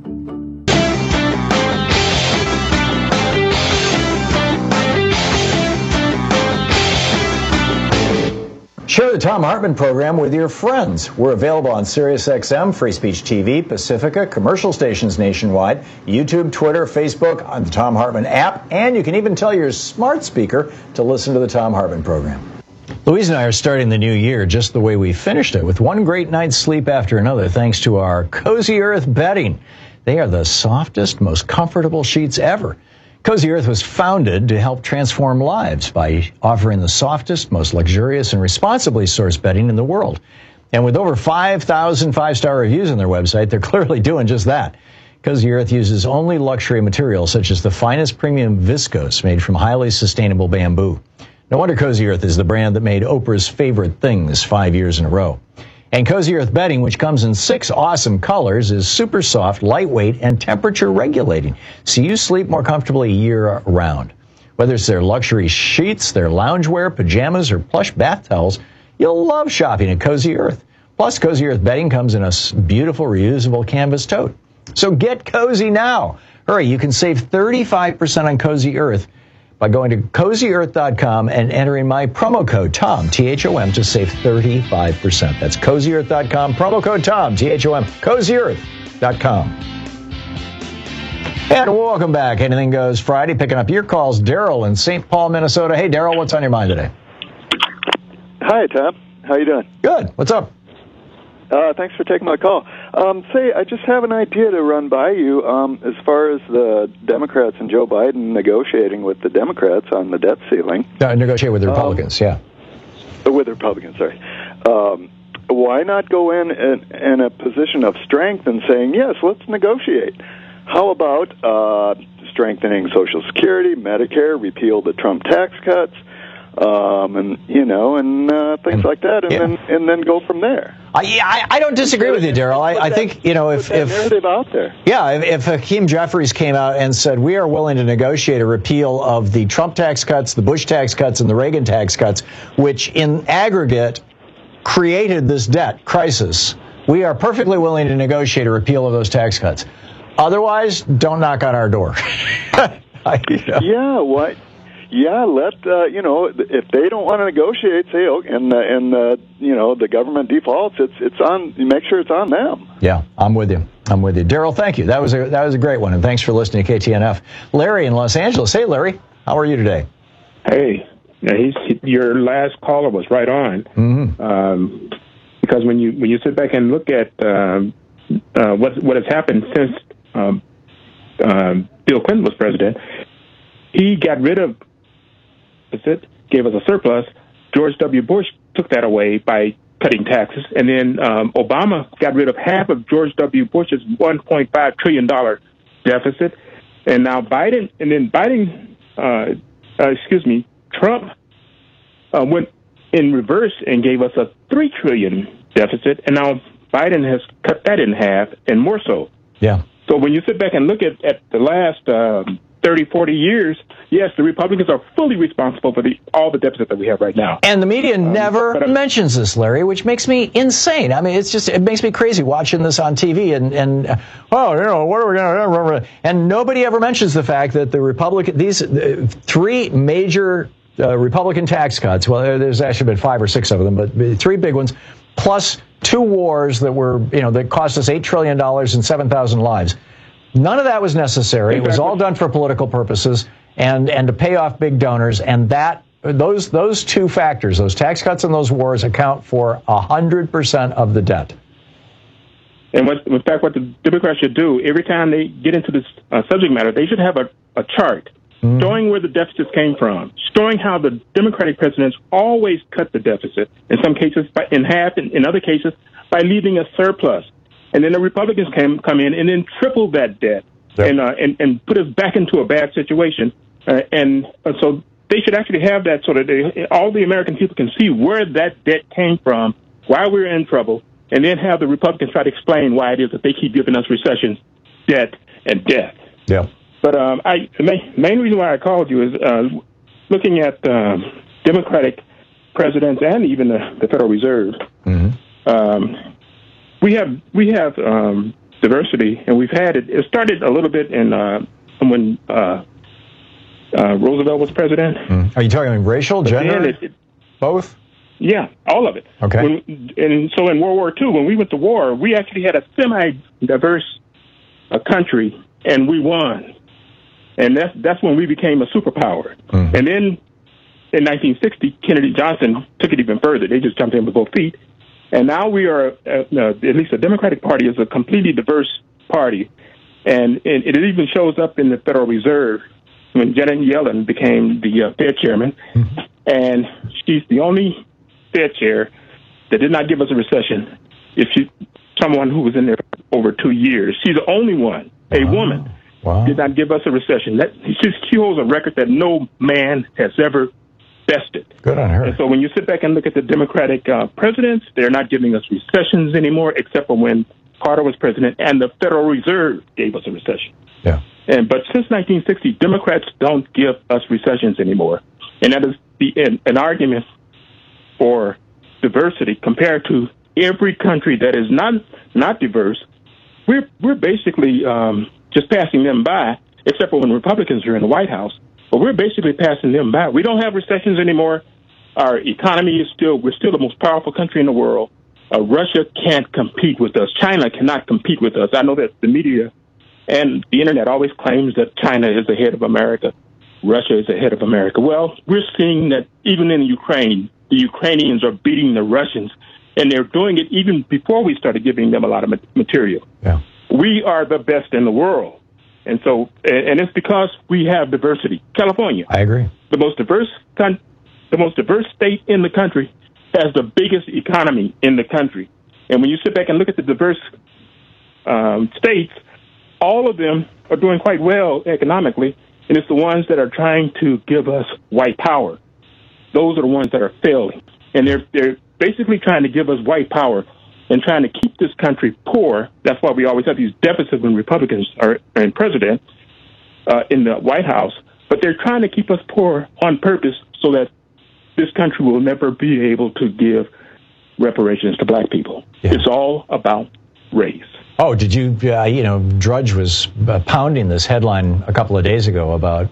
S20: Share the Thom Hartmann program with your friends. We're available on SiriusXM, Free Speech T V, Pacifica, commercial stations nationwide, YouTube, Twitter, Facebook, on the Thom Hartmann app, and you can even tell your smart speaker to listen to the Thom Hartmann program. Louise and I are starting the new year just the way we finished it, with one great night's sleep after another, thanks to our Cozy Earth bedding. They are the softest, most comfortable sheets ever. Cozy Earth was founded to help transform lives by offering the softest, most luxurious, and responsibly sourced bedding in the world. And with over five thousand five-star reviews on their website, they're clearly doing just that. Cozy Earth uses only luxury materials such as the finest premium viscose made from highly sustainable bamboo. No wonder Cozy Earth is the brand that made Oprah's favorite things five years in a row. And Cozy Earth bedding, which comes in six awesome colors, is super soft, lightweight, and temperature regulating, so you sleep more comfortably year round. Whether it's their luxury sheets, their loungewear, pajamas, or plush bath towels, you'll love shopping at Cozy Earth. Plus, Cozy Earth bedding comes in a beautiful reusable canvas tote. So get cozy now. Hurry, you can save thirty-five percent on Cozy Earth by going to cozy earth dot com and entering my promo code TOM, T H O M, to save thirty-five percent. That's cozy earth dot com, promo code TOM, T H O M, cozy earth dot com. And welcome back. Anything Goes Friday, picking up your calls. Daryl in Saint Paul, Minnesota. Hey, Daryl, what's on your mind today?
S1: Hi, Tom. How you doing?
S20: Good. What's up?
S1: Uh, thanks for taking my call. Um, say, I just have an idea to run by you um, as far as the Democrats and Joe Biden negotiating with the Democrats on the debt ceiling.
S20: No, negotiate with the Republicans, um,
S1: yeah. With the Republicans, sorry. Um, why not go in, in in a position of strength and saying, yes, let's negotiate? How about uh, strengthening Social Security, Medicare, repeal the Trump tax cuts, um, and you know, and uh, things and, like that, and yeah. then and then go from there.
S20: I, I, I don't disagree with you, Daryl. I, I think, you know, if... if
S1: narrative out there.
S20: Yeah, if, if Hakeem Jeffries came out and said, we are willing to negotiate a repeal of the Trump tax cuts, the Bush tax cuts, and the Reagan tax cuts, which in aggregate created this debt crisis, we are perfectly willing to negotiate a repeal of those tax cuts. Otherwise, don't knock on our door. I, you know.
S1: Yeah, what? Yeah, let uh, you know, if they don't want to negotiate, say, oh, and uh, and uh, you know, the government defaults, it's it's on. Make sure it's on them.
S20: Yeah, I'm with you. I'm with you, Daryl. Thank you. That was a that was a great one, and thanks for listening to K T N F. Larry in Los Angeles. Hey, Larry, how are you today?
S3: Hey, yeah, he's your last caller was right on.
S20: Mm-hmm.
S3: Um, because when you when you sit back and look at um, uh, what what has happened since um, um, Bill Clinton was president, he got rid of. It gave us a surplus. George W. Bush took that away by cutting taxes, and then um, Obama got rid of half of George W. Bush's one point five trillion dollars deficit, and now Biden, and then Biden, uh, uh, excuse me, Trump uh, went in reverse and gave us a three trillion dollars deficit, and now Biden has cut that in half and more so.
S20: Yeah.
S3: So when you sit back and look at, at the last um, thirty, forty years, yes, the Republicans are fully responsible for the, all the deficit that we have right now.
S20: And the media
S3: um,
S20: never mentions this, Larry, which makes me insane. I mean, it's just, it makes me crazy watching this on T V and, and uh, oh, you know, what are we going to, and nobody ever mentions the fact that the Republican, these uh, three major uh, Republican tax cuts, well, there's actually been five or six of them, but three big ones, plus two wars that were, you know, that cost us eight trillion dollars and seven thousand lives. None of that was necessary. Exactly. It was all done for political purposes and, and to pay off big donors. And that those those two factors, those tax cuts and those wars, account for one hundred percent of the debt.
S3: And what, in fact, what the Democrats should do, every time they get into this uh, subject matter, they should have a, a chart mm. showing where the deficits came from, showing how the Democratic presidents always cut the deficit, in some cases by, in half, in, in other cases by leaving a surplus. And then the Republicans came come in and then tripled that debt yep. and, uh, and and put us back into a bad situation. Uh, and uh, so they should actually have that so that they, all the American people can see where that debt came from, why we're in trouble, and then have the Republicans try to explain why it is that they keep giving us recessions, debt, and death.
S20: Yeah.
S3: But um, I, the main, main reason why I called you is uh, looking at um, Democratic presidents and even the, the Federal Reserve.
S20: Mm-hmm.
S3: Um, We have we have um, diversity, and we've had it. It started a little bit in uh, when uh, uh, Roosevelt was president.
S20: Mm. Are you talking racial, but gender, it, it, both?
S3: Yeah, all of it.
S20: Okay.
S3: When, and so in World War Two, when we went to war, we actually had a semi-diverse uh, country, and we won. And that's that's when we became a superpower.
S20: Mm-hmm.
S3: And then in nineteen sixty, Kennedy Johnson took it even further. They just jumped in with both feet. And now we are, uh, uh, at least the Democratic Party is a completely diverse party. And it, it even shows up in the Federal Reserve when Janet Yellen became the uh, Fed chairman. Mm-hmm. And she's the only Fed chair that did not give us a recession. If she, someone who was in there for over two years, she's the only one, a wow. woman, wow. did not give us a recession. That, she, she holds a record that no man has ever bested.
S20: Good on her.
S3: And so when you sit back and look at the Democratic uh, presidents, they're not giving us recessions anymore, except for when Carter was president and the Federal Reserve gave us a recession.
S20: Yeah.
S3: And but since nineteen sixty, Democrats don't give us recessions anymore, and that is the an, an argument for diversity compared to every country that is not not diverse. We're we're basically um, just passing them by, except for when Republicans are in the White House. But we're basically passing them by. We don't have recessions anymore. Our economy is still we're still the most powerful country in the world. Uh, Russia can't compete with us. China cannot compete with us. I know that the media and the internet always claims that China is ahead of America. Russia is ahead of America. Well, we're seeing that even in Ukraine, the Ukrainians are beating the Russians, and they're doing it even before we started giving them a lot of material.
S20: Yeah.
S3: We are the best in the world. And so, and it's because we have diversity. California.
S20: I agree.
S3: The most diverse, con- the most diverse state in the country has the biggest economy in the country. And when you sit back and look at the diverse um, states, all of them are doing quite well economically, and it's the ones that are trying to give us white power. Those are the ones that are failing. And they're they're basically trying to give us white power and trying to keep this country poor. That's why we always have these deficits when Republicans are in president uh, in the White House. But they're trying to keep us poor on purpose so that this country will never be able to give reparations to black people. Yeah. It's all about race.
S20: Oh, did you, uh, you know, Drudge was uh, pounding this headline a couple of days ago about,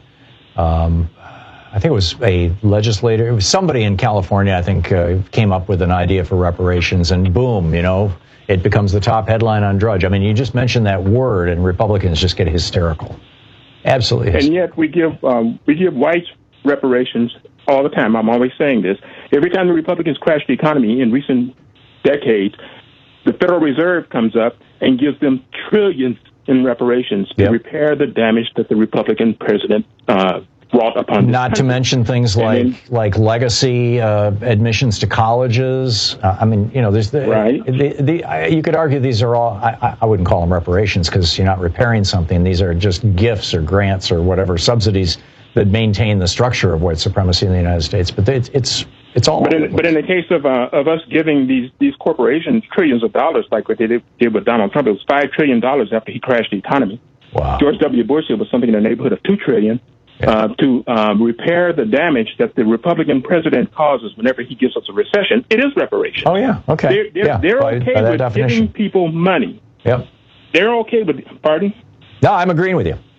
S20: um, I think it was a legislator, it was somebody in California, I think, uh, came up with an idea for reparations, and boom, you know, it becomes the top headline on Drudge. I mean, you just mentioned that word, and Republicans just get hysterical. Absolutely hysterical.
S3: And yet we give, um, we give whites reparations all the time. I'm always saying this. Every time the Republicans crash the economy in recent decades, the Federal Reserve comes up and gives them trillions in reparations to yep. repair the damage that the Republican president uh, wrought upon this
S20: Not
S3: country.
S20: to mention things like
S3: then,
S20: like legacy uh, admissions to colleges. Uh, I mean, you know, there's the,
S3: right.
S20: the, the I, you could argue these are all. I, I wouldn't call them reparations because you're not repairing something. These are just gifts or grants or whatever subsidies that maintain the structure of white supremacy in the United States. But it's it's it's all.
S3: But in, but in the case of uh, of us giving these these corporations trillions of dollars, like what they did, did with Donald Trump, it was five trillion dollars after he crashed the economy.
S20: Wow.
S3: George W. Bush, it was something in the neighborhood of two trillion yeah. uh, to um, repair the damage that the Republican president causes whenever he gives us a recession. It is reparation.
S20: Oh yeah, okay.
S3: They're, they're,
S20: yeah,
S3: they're
S20: by,
S3: okay
S20: by
S3: with
S20: definition.
S3: giving people money.
S20: Yep.
S3: They're okay with pardon.
S20: No, I'm agreeing with you.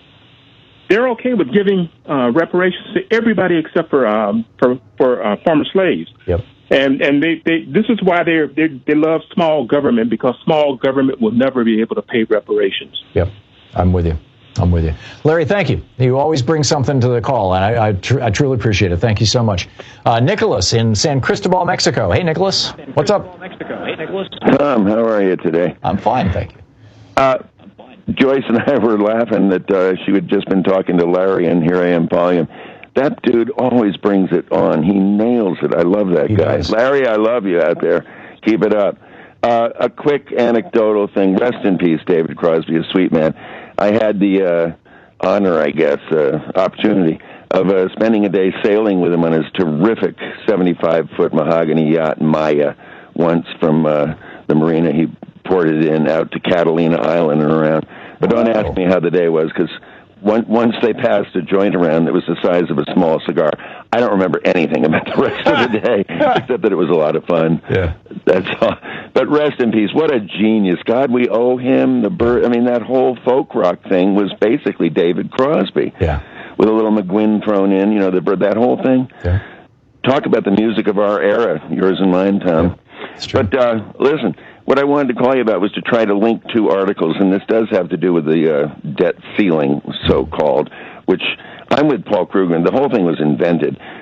S3: They're okay with giving uh, reparations to everybody except for um, for for uh, former slaves.
S20: Yep.
S3: And and they, they this is why they they they love small government, because small government will never be able to pay reparations.
S20: Yep. I'm with you. I'm with you, Larry. Thank you. You always bring something to the call, and I I, tr- I truly appreciate it. Thank you so much, uh, Nicholas in San Cristobal, Mexico. Hey, Nicholas.
S3: San
S20: What's up?
S3: Mexico. Hey, Nicholas.
S2: Tom, how are you today?
S20: I'm fine, thank you.
S2: Uh, Joyce and I were laughing that uh, she had just been talking to Larry, and here I am calling him. That dude always brings it on. He nails it. I love that
S20: he
S2: guy.
S20: Does.
S2: Larry, I love you out there. Keep it up. Uh, a quick anecdotal thing. Rest in peace, David Crosby, a sweet man. I had the uh, honor, I guess, uh, opportunity of uh, spending a day sailing with him on his terrific seventy-five foot mahogany yacht, Maya, once from uh, the marina he ported in out to Catalina Island and around. But don't ask me how the day was, because once they passed a joint around that was the size of a small cigar, I don't remember anything about the rest of the day, except that it was a lot of fun.
S20: Yeah.
S2: That's all. But rest in peace. What a genius. God, we owe him the bird. I mean, that whole folk rock thing was basically David Crosby.
S20: Yeah.
S2: With a little McGuinn thrown in, you know, the bird, that whole thing.
S20: Yeah.
S2: Talk about the music of our era, yours and mine, Tom.
S20: Yeah,
S2: but uh, listen, what I wanted to call you about was to try to link two articles, and this does have to do with the uh, debt ceiling, so-called, which I'm with Paul Krugman. The whole thing was invented.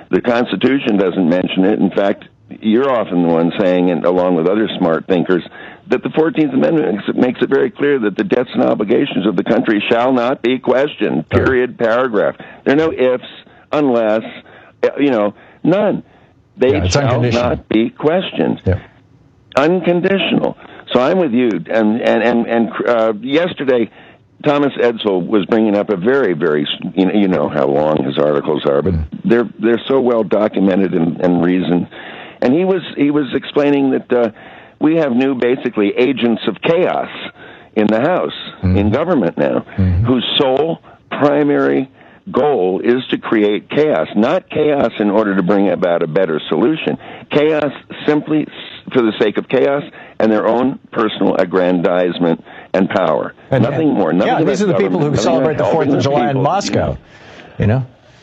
S2: The Constitution doesn't mention it. In fact, you're often the one saying, and along with other smart thinkers, that the fourteenth Amendment makes it, makes it very clear that the debts and obligations of the country shall not be questioned, period, paragraph. There are no ifs, unless, you know, none. They
S20: yeah,
S2: shall not be questioned.
S20: Yeah.
S2: Unconditional. So I'm with you. And, and, and, and uh, yesterday, Thomas Edsall was bringing up a very, very, you know, you know how long his articles are, but mm. they're they're so well documented and, and reasoned. And he was he was explaining that uh, we have new, basically, agents of chaos in the House, mm. in government now, mm-hmm. whose sole primary goal is to create chaos. Not chaos in order to bring about a better solution. Chaos simply for the sake of chaos and their own personal aggrandizement and power. And, nothing more. Nothing
S20: yeah, these are the people who celebrate the fourth of July in Moscow, you know?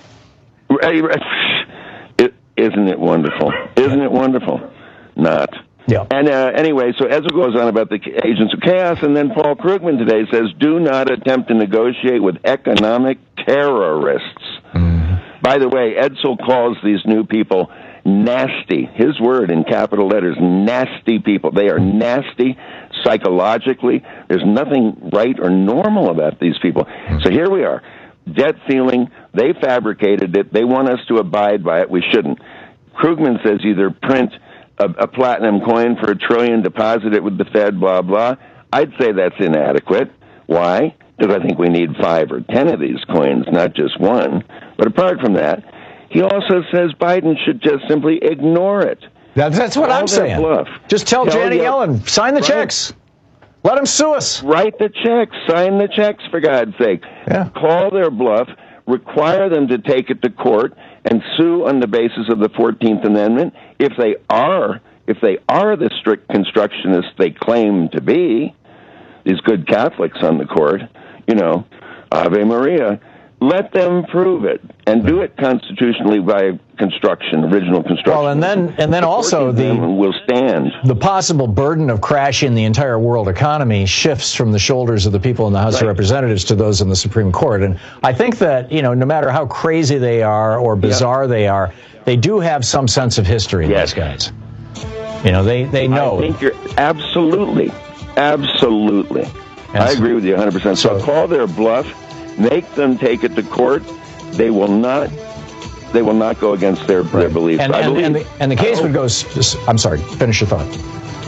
S2: It, isn't it wonderful? Isn't it wonderful? Not.
S20: Yeah.
S2: And uh, anyway, so Edsall goes on about the agents of chaos, and then Paul Krugman today says, do not attempt to negotiate with economic terrorists. Mm-hmm. By the way, Edsall calls these new people nasty. His word in capital letters, nasty people. They are nasty psychologically. There's nothing right or normal about these people. Mm-hmm. So here we are. Debt ceiling. They fabricated it. They want us to abide by it. We shouldn't. Krugman says either print a, a platinum coin for a trillion, deposit it with the Fed, blah, blah. I'd say that's inadequate. Why? Because I think we need five or ten of these coins, not just one. But apart from that, he also says Biden should just simply ignore it.
S20: That's, that's what
S2: Call
S20: I'm saying.
S2: Bluff.
S20: Just tell, tell Janet Yellen, sign the
S2: right.
S20: checks. Let them sue us.
S2: Write the checks. Sign the checks, for God's sake.
S20: Yeah.
S2: Call their bluff. Require them to take it to court and sue on the basis of the fourteenth Amendment. If they are, if they are the strict constructionists they claim to be, these good Catholics on the court, you know, Ave Maria, let them prove it and do it constitutionally by construction, original construction.
S20: Well, and then and then also the
S2: will stand.
S20: The possible burden of crashing the entire world economy shifts from the shoulders of the people in the House right. of Representatives to those in the Supreme Court. And I think that, you know, no matter how crazy they are or bizarre yep. they are, they do have some sense of history, yes. these guys. You know, they, they know.
S2: I think you're absolutely, absolutely. And I agree with you one hundred percent. So, so call their bluff. Make them take it to court. They will not. They will not go against their, right. their beliefs.
S20: And,
S2: I
S20: and,
S2: believe,
S20: and, the, and the case would go. I'm sorry. Finish your thought.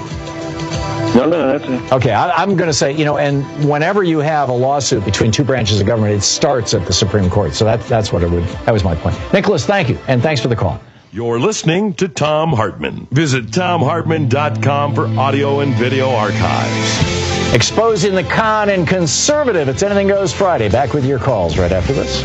S2: No, no, that's it.
S20: Okay, I, I'm going to say, you know, and whenever you have a lawsuit between two branches of government, it starts at the Supreme Court. So that that's what it would. That was my point. Nicholas, thank you, and thanks for the call.
S18: You're listening to Thom Hartmann. Visit Thom Hartmann dot com for audio and video archives.
S20: Exposing the con and conservative. It's Anything Goes Friday. Back with your calls right after this.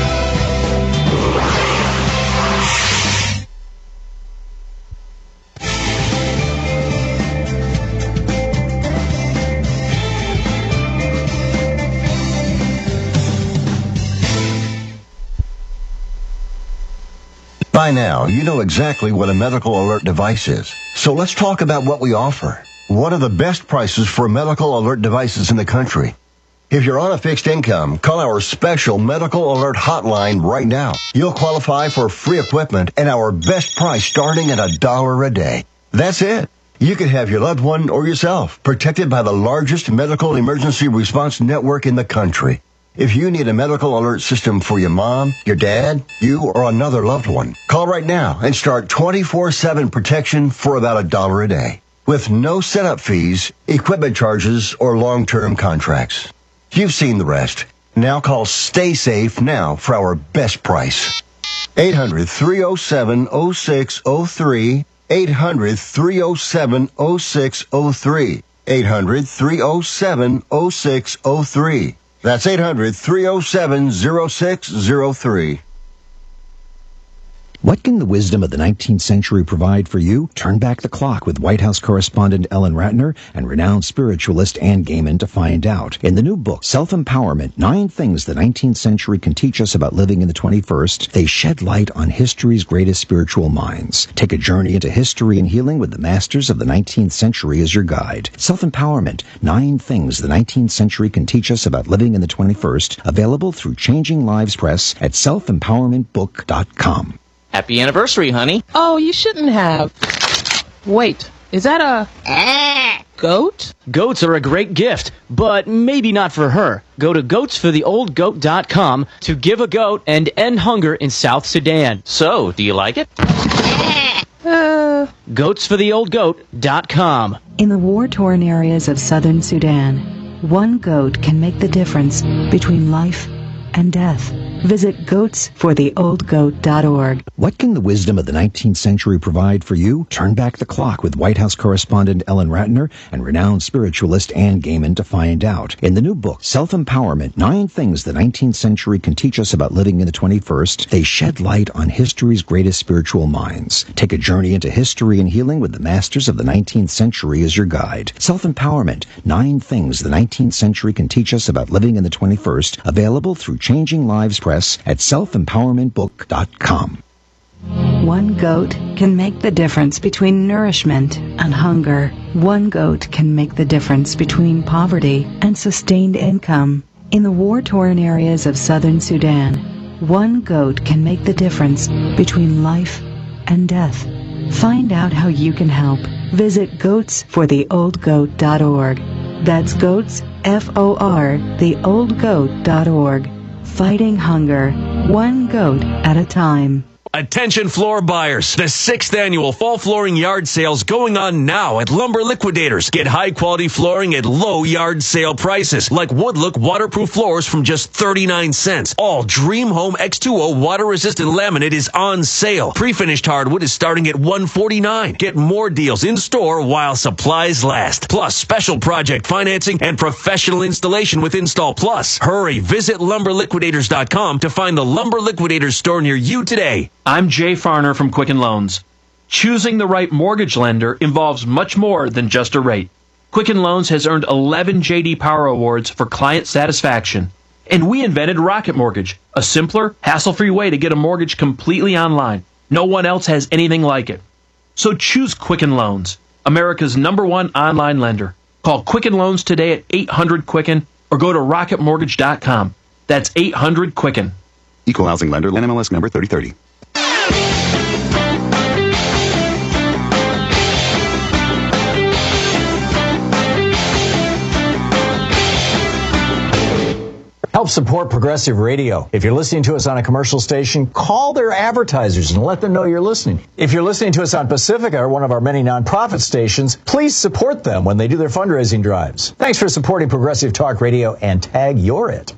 S4: By now, you know exactly what a medical alert device is. So let's talk about what we offer. What are the best prices for medical alert devices in the country? If you're on a fixed income, call our special medical alert hotline right now. You'll qualify for free equipment and our best price starting at a dollar a day. That's it. You could have your loved one or yourself protected by the largest medical emergency response network in the country. If you need a medical alert system for your mom, your dad, you, or another loved one, call right now and start twenty-four seven protection for about a dollar a day. With no setup fees, equipment charges, or long-term contracts. You've seen the rest. Now call Stay Safe now for our best price. eight hundred, three oh seven, oh six oh three. eight hundred, three oh seven, oh six oh three. eight hundred, three oh seven, oh six oh three. That's eight hundred, three oh seven, oh six oh three.
S6: What can the wisdom of the nineteenth century provide for you? Turn back the clock with White House correspondent Ellen Ratner and renowned spiritualist Ann Gaiman to find out. In the new book, Self-Empowerment, Nine Things the nineteenth Century Can Teach Us About Living in the twenty-first, they shed light on history's greatest spiritual minds. Take a journey into history and healing with the masters of the nineteenth century as your guide. Self-Empowerment, Nine Things the nineteenth Century Can Teach Us About Living in the twenty-first, available through Changing Lives Press at self empowerment book dot com.
S8: Happy anniversary, honey.
S12: Oh, you shouldn't have. Wait, is that a goat?
S8: Goats are a great gift, but maybe not for her. Go to goats for the old goat dot com to give a goat and end hunger in South Sudan. So, do you like it?
S12: Uh,
S8: goats for the old goat dot com.
S14: In the war-torn areas of southern Sudan, one goat can make the difference between life and death. Visit goats for the old goat dot org.
S6: What can the wisdom of the nineteenth century provide for you? Turn back the clock with White House correspondent Ellen Ratner and renowned spiritualist Ann Gaiman to find out. In the new book, Self-Empowerment, Nine Things the nineteenth Century Can Teach Us About Living in the twenty-first, they shed light on history's greatest spiritual minds. Take a journey into history and healing with the masters of the nineteenth century as your guide. Self-Empowerment, Nine Things the nineteenth Century Can Teach Us About Living in the twenty-first, available through Changing Lives Press at self empowerment book dot com.
S14: One goat can make the difference between nourishment and hunger. One goat can make the difference between poverty and sustained income. In the war-torn areas of southern Sudan, one goat can make the difference between life and death. Find out how you can help. Visit goats for the old goat dot org. That's goats, F O R, the old goat dot org. Fighting hunger, one goat at a time.
S18: Attention floor buyers. The sixth annual fall flooring yard sale's going on now at Lumber Liquidators. Get high quality flooring at low yard sale prices, like Woodlook waterproof floors from just thirty-nine cents. All Dream Home X two O water resistant laminate is on sale. Pre-finished hardwood is starting at one forty-nine. Get more deals in store while supplies last. Plus special project financing and professional installation with Install Plus. Hurry, visit lumber liquidators dot com to find the Lumber Liquidators store near you today.
S15: I'm Jay Farner from Quicken Loans. Choosing the right mortgage lender involves much more than just a rate. Quicken Loans has earned eleven J D Power Awards for client satisfaction. And we invented Rocket Mortgage, a simpler, hassle-free way to get a mortgage completely online. No one else has anything like it. So choose Quicken Loans, America's number one online lender. Call Quicken Loans today at eight hundred Quicken or go to rocket mortgage dot com. That's eight hundred Quicken.
S16: Equal housing lender, N M L S number thirty thirty.
S20: Help support Progressive Radio. If you're listening to us on a commercial station, call their advertisers and let them know you're listening. If you're listening to us on Pacifica, or one of our many nonprofit stations, please support them when they do their fundraising drives. Thanks for supporting Progressive Talk Radio, and tag you're it.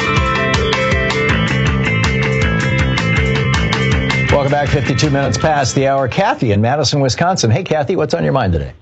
S20: Welcome back. fifty-two minutes past the hour. Kathy in Madison, Wisconsin. Hey, Kathy, what's on your mind today?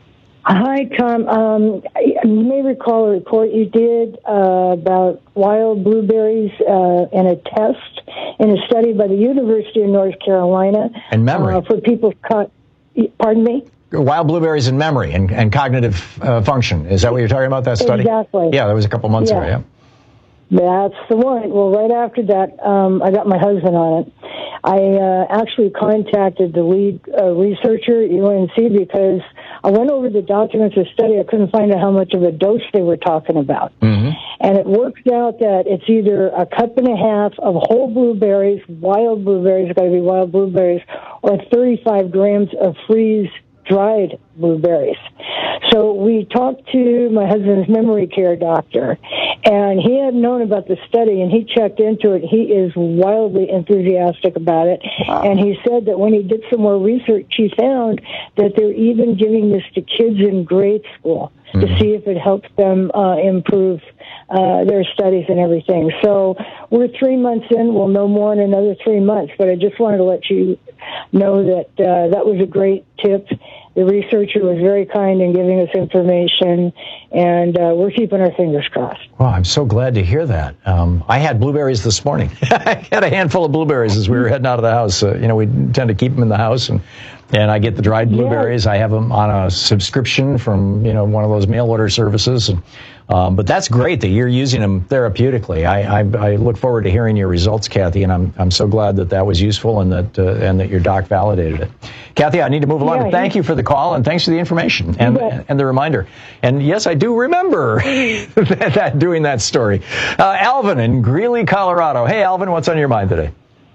S17: Hi, Tom. Um, you may recall a report you did uh, about wild blueberries uh, in a test in a study by the University of North Carolina.
S20: And memory.
S17: Uh, for people caught, pardon me?
S20: Wild blueberries in memory and, and cognitive uh, function. Is that what you're talking about, that study?
S17: Exactly.
S20: Yeah, that was a couple months
S17: yeah.
S20: ago, yeah.
S17: That's the one. Well, right after that, um, I got my husband on it. I uh, actually contacted the lead uh, researcher at U N C because I went over the documents of study. I couldn't find out how much of a dose they were talking about. Mm-hmm. And it works out that it's either a cup and a half of whole blueberries, wild blueberries, it's got to be wild blueberries, or thirty-five grams of freeze-dried blueberries. So we talked to my husband's memory care doctor, and he had known about the study, and he checked into it. He is wildly enthusiastic about it, wow. And he said that when he did some more research, he found that they're even giving this to kids in grade school mm-hmm. to see if it helps them uh, improve uh, their studies and everything. So we're three months in. We'll know more in another three months, but I just wanted to let you know that uh, that was a great tip. The researcher was very kind in giving us information, and uh, we're keeping our fingers crossed.
S20: Well, I'm so glad to hear that. Um, I had blueberries this morning. I had a handful of blueberries as we were heading out of the house. Uh, you know, we tend to keep them in the house, and and I get the dried blueberries. Yeah. I have them on a subscription from, you know, one of those mail order services. And, um, but that's great that you're using them therapeutically. I, I, I look forward to hearing your results, Kathy, and I'm I'm so glad that that was useful and that uh, and that your doc validated it. Kathy, I need to move along. Yeah, Thank yeah. you for the call, and thanks for the information and yeah. and the reminder. And yes, I do remember that, that doing that story. Uh, Alvin in Greeley, Colorado. Hey, Alvin, what's on your mind today?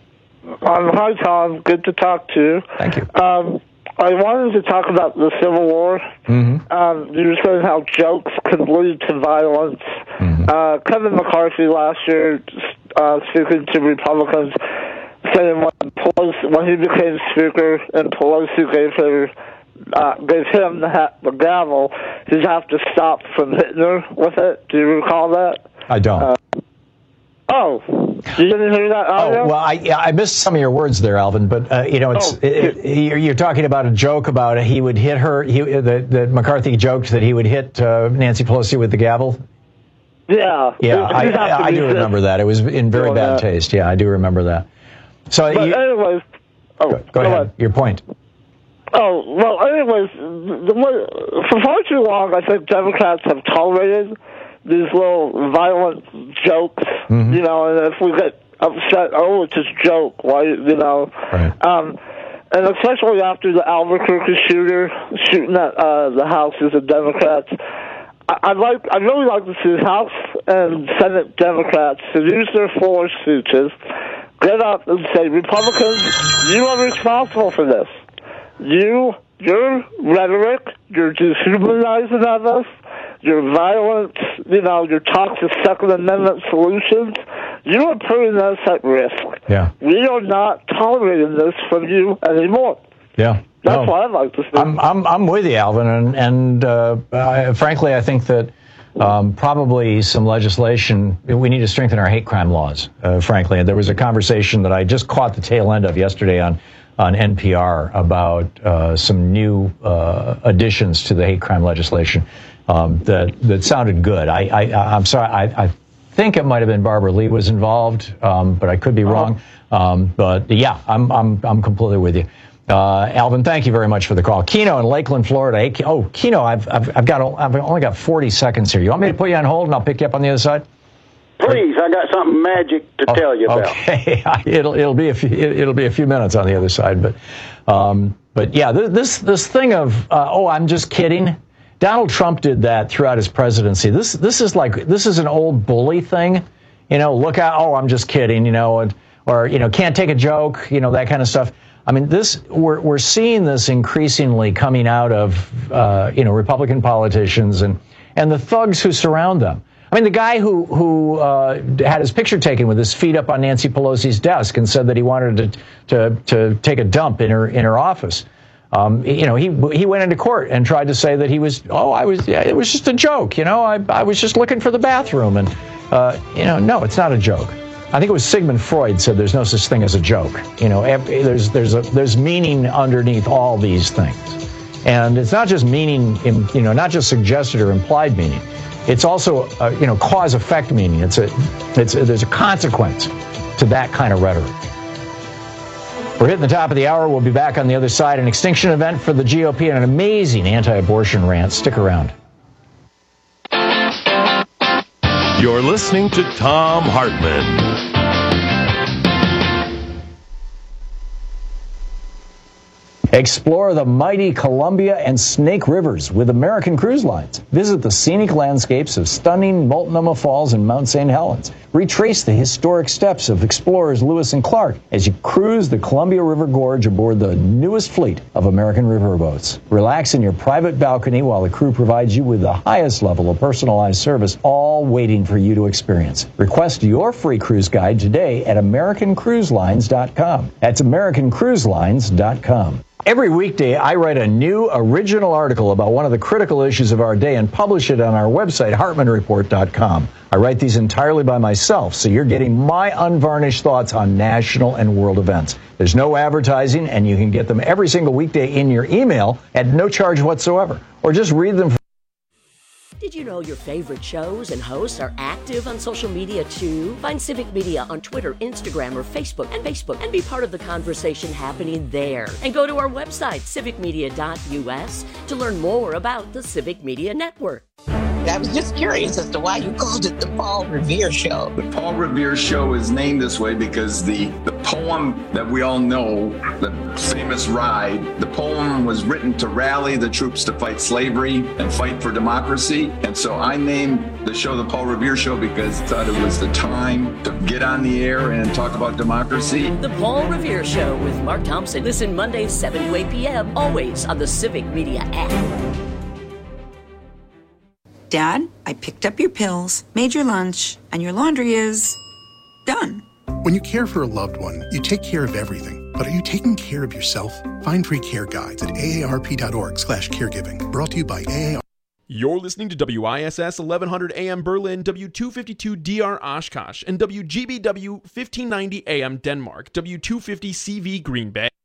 S5: Um, hi, Tom. Good to talk to you.
S20: Thank you.
S5: Um, I wanted to talk about the Civil War.
S20: Mm-hmm.
S5: Um, you were saying how jokes could lead to violence.
S20: Mm-hmm.
S5: Uh, Kevin McCarthy last year, uh, speaking to Republicans, saying when, Pelosi, when he became Speaker and Pelosi gave her uh, gave him the, ha- the gavel, he'd have to stop from hitting her with it. Do you recall that?
S20: I don't.
S5: Uh, oh, you didn't hear that audio?
S20: Oh, well, I, I missed some of your words there, Alvin, but, uh, you know, it's
S5: Oh.
S20: it, it, you're talking about a joke about he would hit her, he, that, that McCarthy joked that he would hit uh, Nancy Pelosi with the gavel.
S5: Yeah.
S20: Yeah,
S5: It-
S20: I,
S5: he'd have to
S20: I
S5: be
S20: do
S5: fit.
S20: remember that. It was in very
S5: Doing
S20: bad
S5: that.
S20: taste. Yeah, I do remember that. So,
S5: But
S20: you,
S5: anyways, oh,
S20: go, go ahead. Your point.
S5: Oh, well, anyways, the, the, for far too long, I think Democrats have tolerated these little violent jokes,
S20: Mm-hmm.
S5: you know, and if we get upset, oh, it's just a joke, why, you know.
S20: Right.
S5: Um, and especially after the Albuquerque shooter, shooting at uh, the houses of Democrats, I, I'd like, I'd really like to see House and Senate Democrats to use their floor speeches, get up and say, Republicans, you are responsible for this. You, your rhetoric, your dehumanizing of us, your violence, you know, your talks of Second Amendment solutions, you are putting us at risk.
S20: Yeah.
S5: We are not tolerating this from you anymore.
S20: Yeah.
S5: That's
S20: No.
S5: what I'd like to see.
S20: I'm I'm I'm with you, Alvin, and and uh, I, frankly, I think that um, probably some legislation. We need to strengthen our hate crime laws. Uh, frankly, and there was a conversation that I just caught the tail end of yesterday on on N P R about uh, some new uh, additions to the hate crime legislation um, that that sounded good. I, I I'm sorry. I, I think it might have been Barbara Lee was involved, um, but I could be wrong. Um, but yeah, I'm I'm I'm completely with you. Uh, Alvin, thank you very much for the call. Keno in Lakeland, Florida. Hey, oh, Keno, I've, I've, I've got, I've only got forty seconds here. You want me to put you on hold and I'll pick you up on the other side?
S7: Please, I got something magic to
S20: Oh,
S7: tell you about.
S20: Okay, it'll it'll be a few, it'll be a few minutes on the other side, but um, but yeah, this this thing of uh, oh, I'm just kidding. Donald Trump did that throughout his presidency. This this is like this is an old bully thing, you know. Look out! Oh, I'm just kidding, you know, and, or you know, can't take a joke, you know, that kind of stuff. I mean, this we're we're seeing this increasingly coming out of uh, you know Republican politicians and and the thugs who surround them. I mean, the guy who who uh, had his picture taken with his feet up on Nancy Pelosi's desk and said that he wanted to to to take a dump in her in her office. Um, you know, he he went into court and tried to say that he was oh I was yeah, it was just a joke. You know, I I was just looking for the bathroom and uh, you know no, it's not a joke. I think it was Sigmund Freud said there's no such thing as a joke. You know, there's there's a there's meaning underneath all these things, and it's not just meaning, in, you know, not just suggested or implied meaning. It's also uh, you know cause effect meaning. It's a it's a, there's a consequence to that kind of rhetoric. We're hitting the top of the hour. We'll be back on the other side. An extinction event for the G O P and an amazing anti-abortion rant. Stick around.
S18: You're listening to Thom Hartmann.
S20: Explore the mighty Columbia and Snake Rivers with American Cruise Lines. Visit the scenic landscapes of stunning Multnomah Falls and Mount Saint Helens. Retrace the historic steps of explorers Lewis and Clark as you cruise the Columbia River Gorge aboard the newest fleet of American riverboats. Relax in your private balcony while the crew provides you with the highest level of personalized service, all waiting for you to experience. Request your free cruise guide today at American Cruise Lines dot com. That's American Cruise Lines dot com. Every weekday, I write a new original article about one of the critical issues of our day and publish it on our website, Hartmann Report dot com. I write these entirely by myself, so you're getting my unvarnished thoughts on national and world events. There's no advertising, and you can get them every single weekday in your email at no charge whatsoever, or just read them.
S9: Did you know your favorite shows and hosts are active on social media too? Find Civic Media on Twitter, Instagram, or Facebook, and Facebook, and be part of the conversation happening there. And go to our website, civic media dot U S, to learn more about the Civic Media Network.
S10: I was just curious as to why you called it the Paul Revere Show.
S11: The Paul Revere Show is named this way because the, the poem that we all know, the famous Ride, the poem was written to rally the troops to fight slavery and fight for democracy. And so I named the show the Paul Revere Show because I thought it was the time to get on the air and talk about democracy.
S9: The Paul Revere Show with Mark Thompson. Listen Mondays, seven to eight p.m., always on the Civic Media app.
S19: Dad, I picked up your pills, made your lunch, and your laundry is done.
S21: When you care for a loved one, you take care of everything. But are you taking care of yourself? Find free care guides at A A R P dot org slash caregiving. Brought to you by A A R P.
S22: You're listening to W I S S eleven hundred A M Berlin, W two fifty-two D R Oshkosh, and W G B W fifteen ninety A M Denmark, W two fifty C V Green Bay.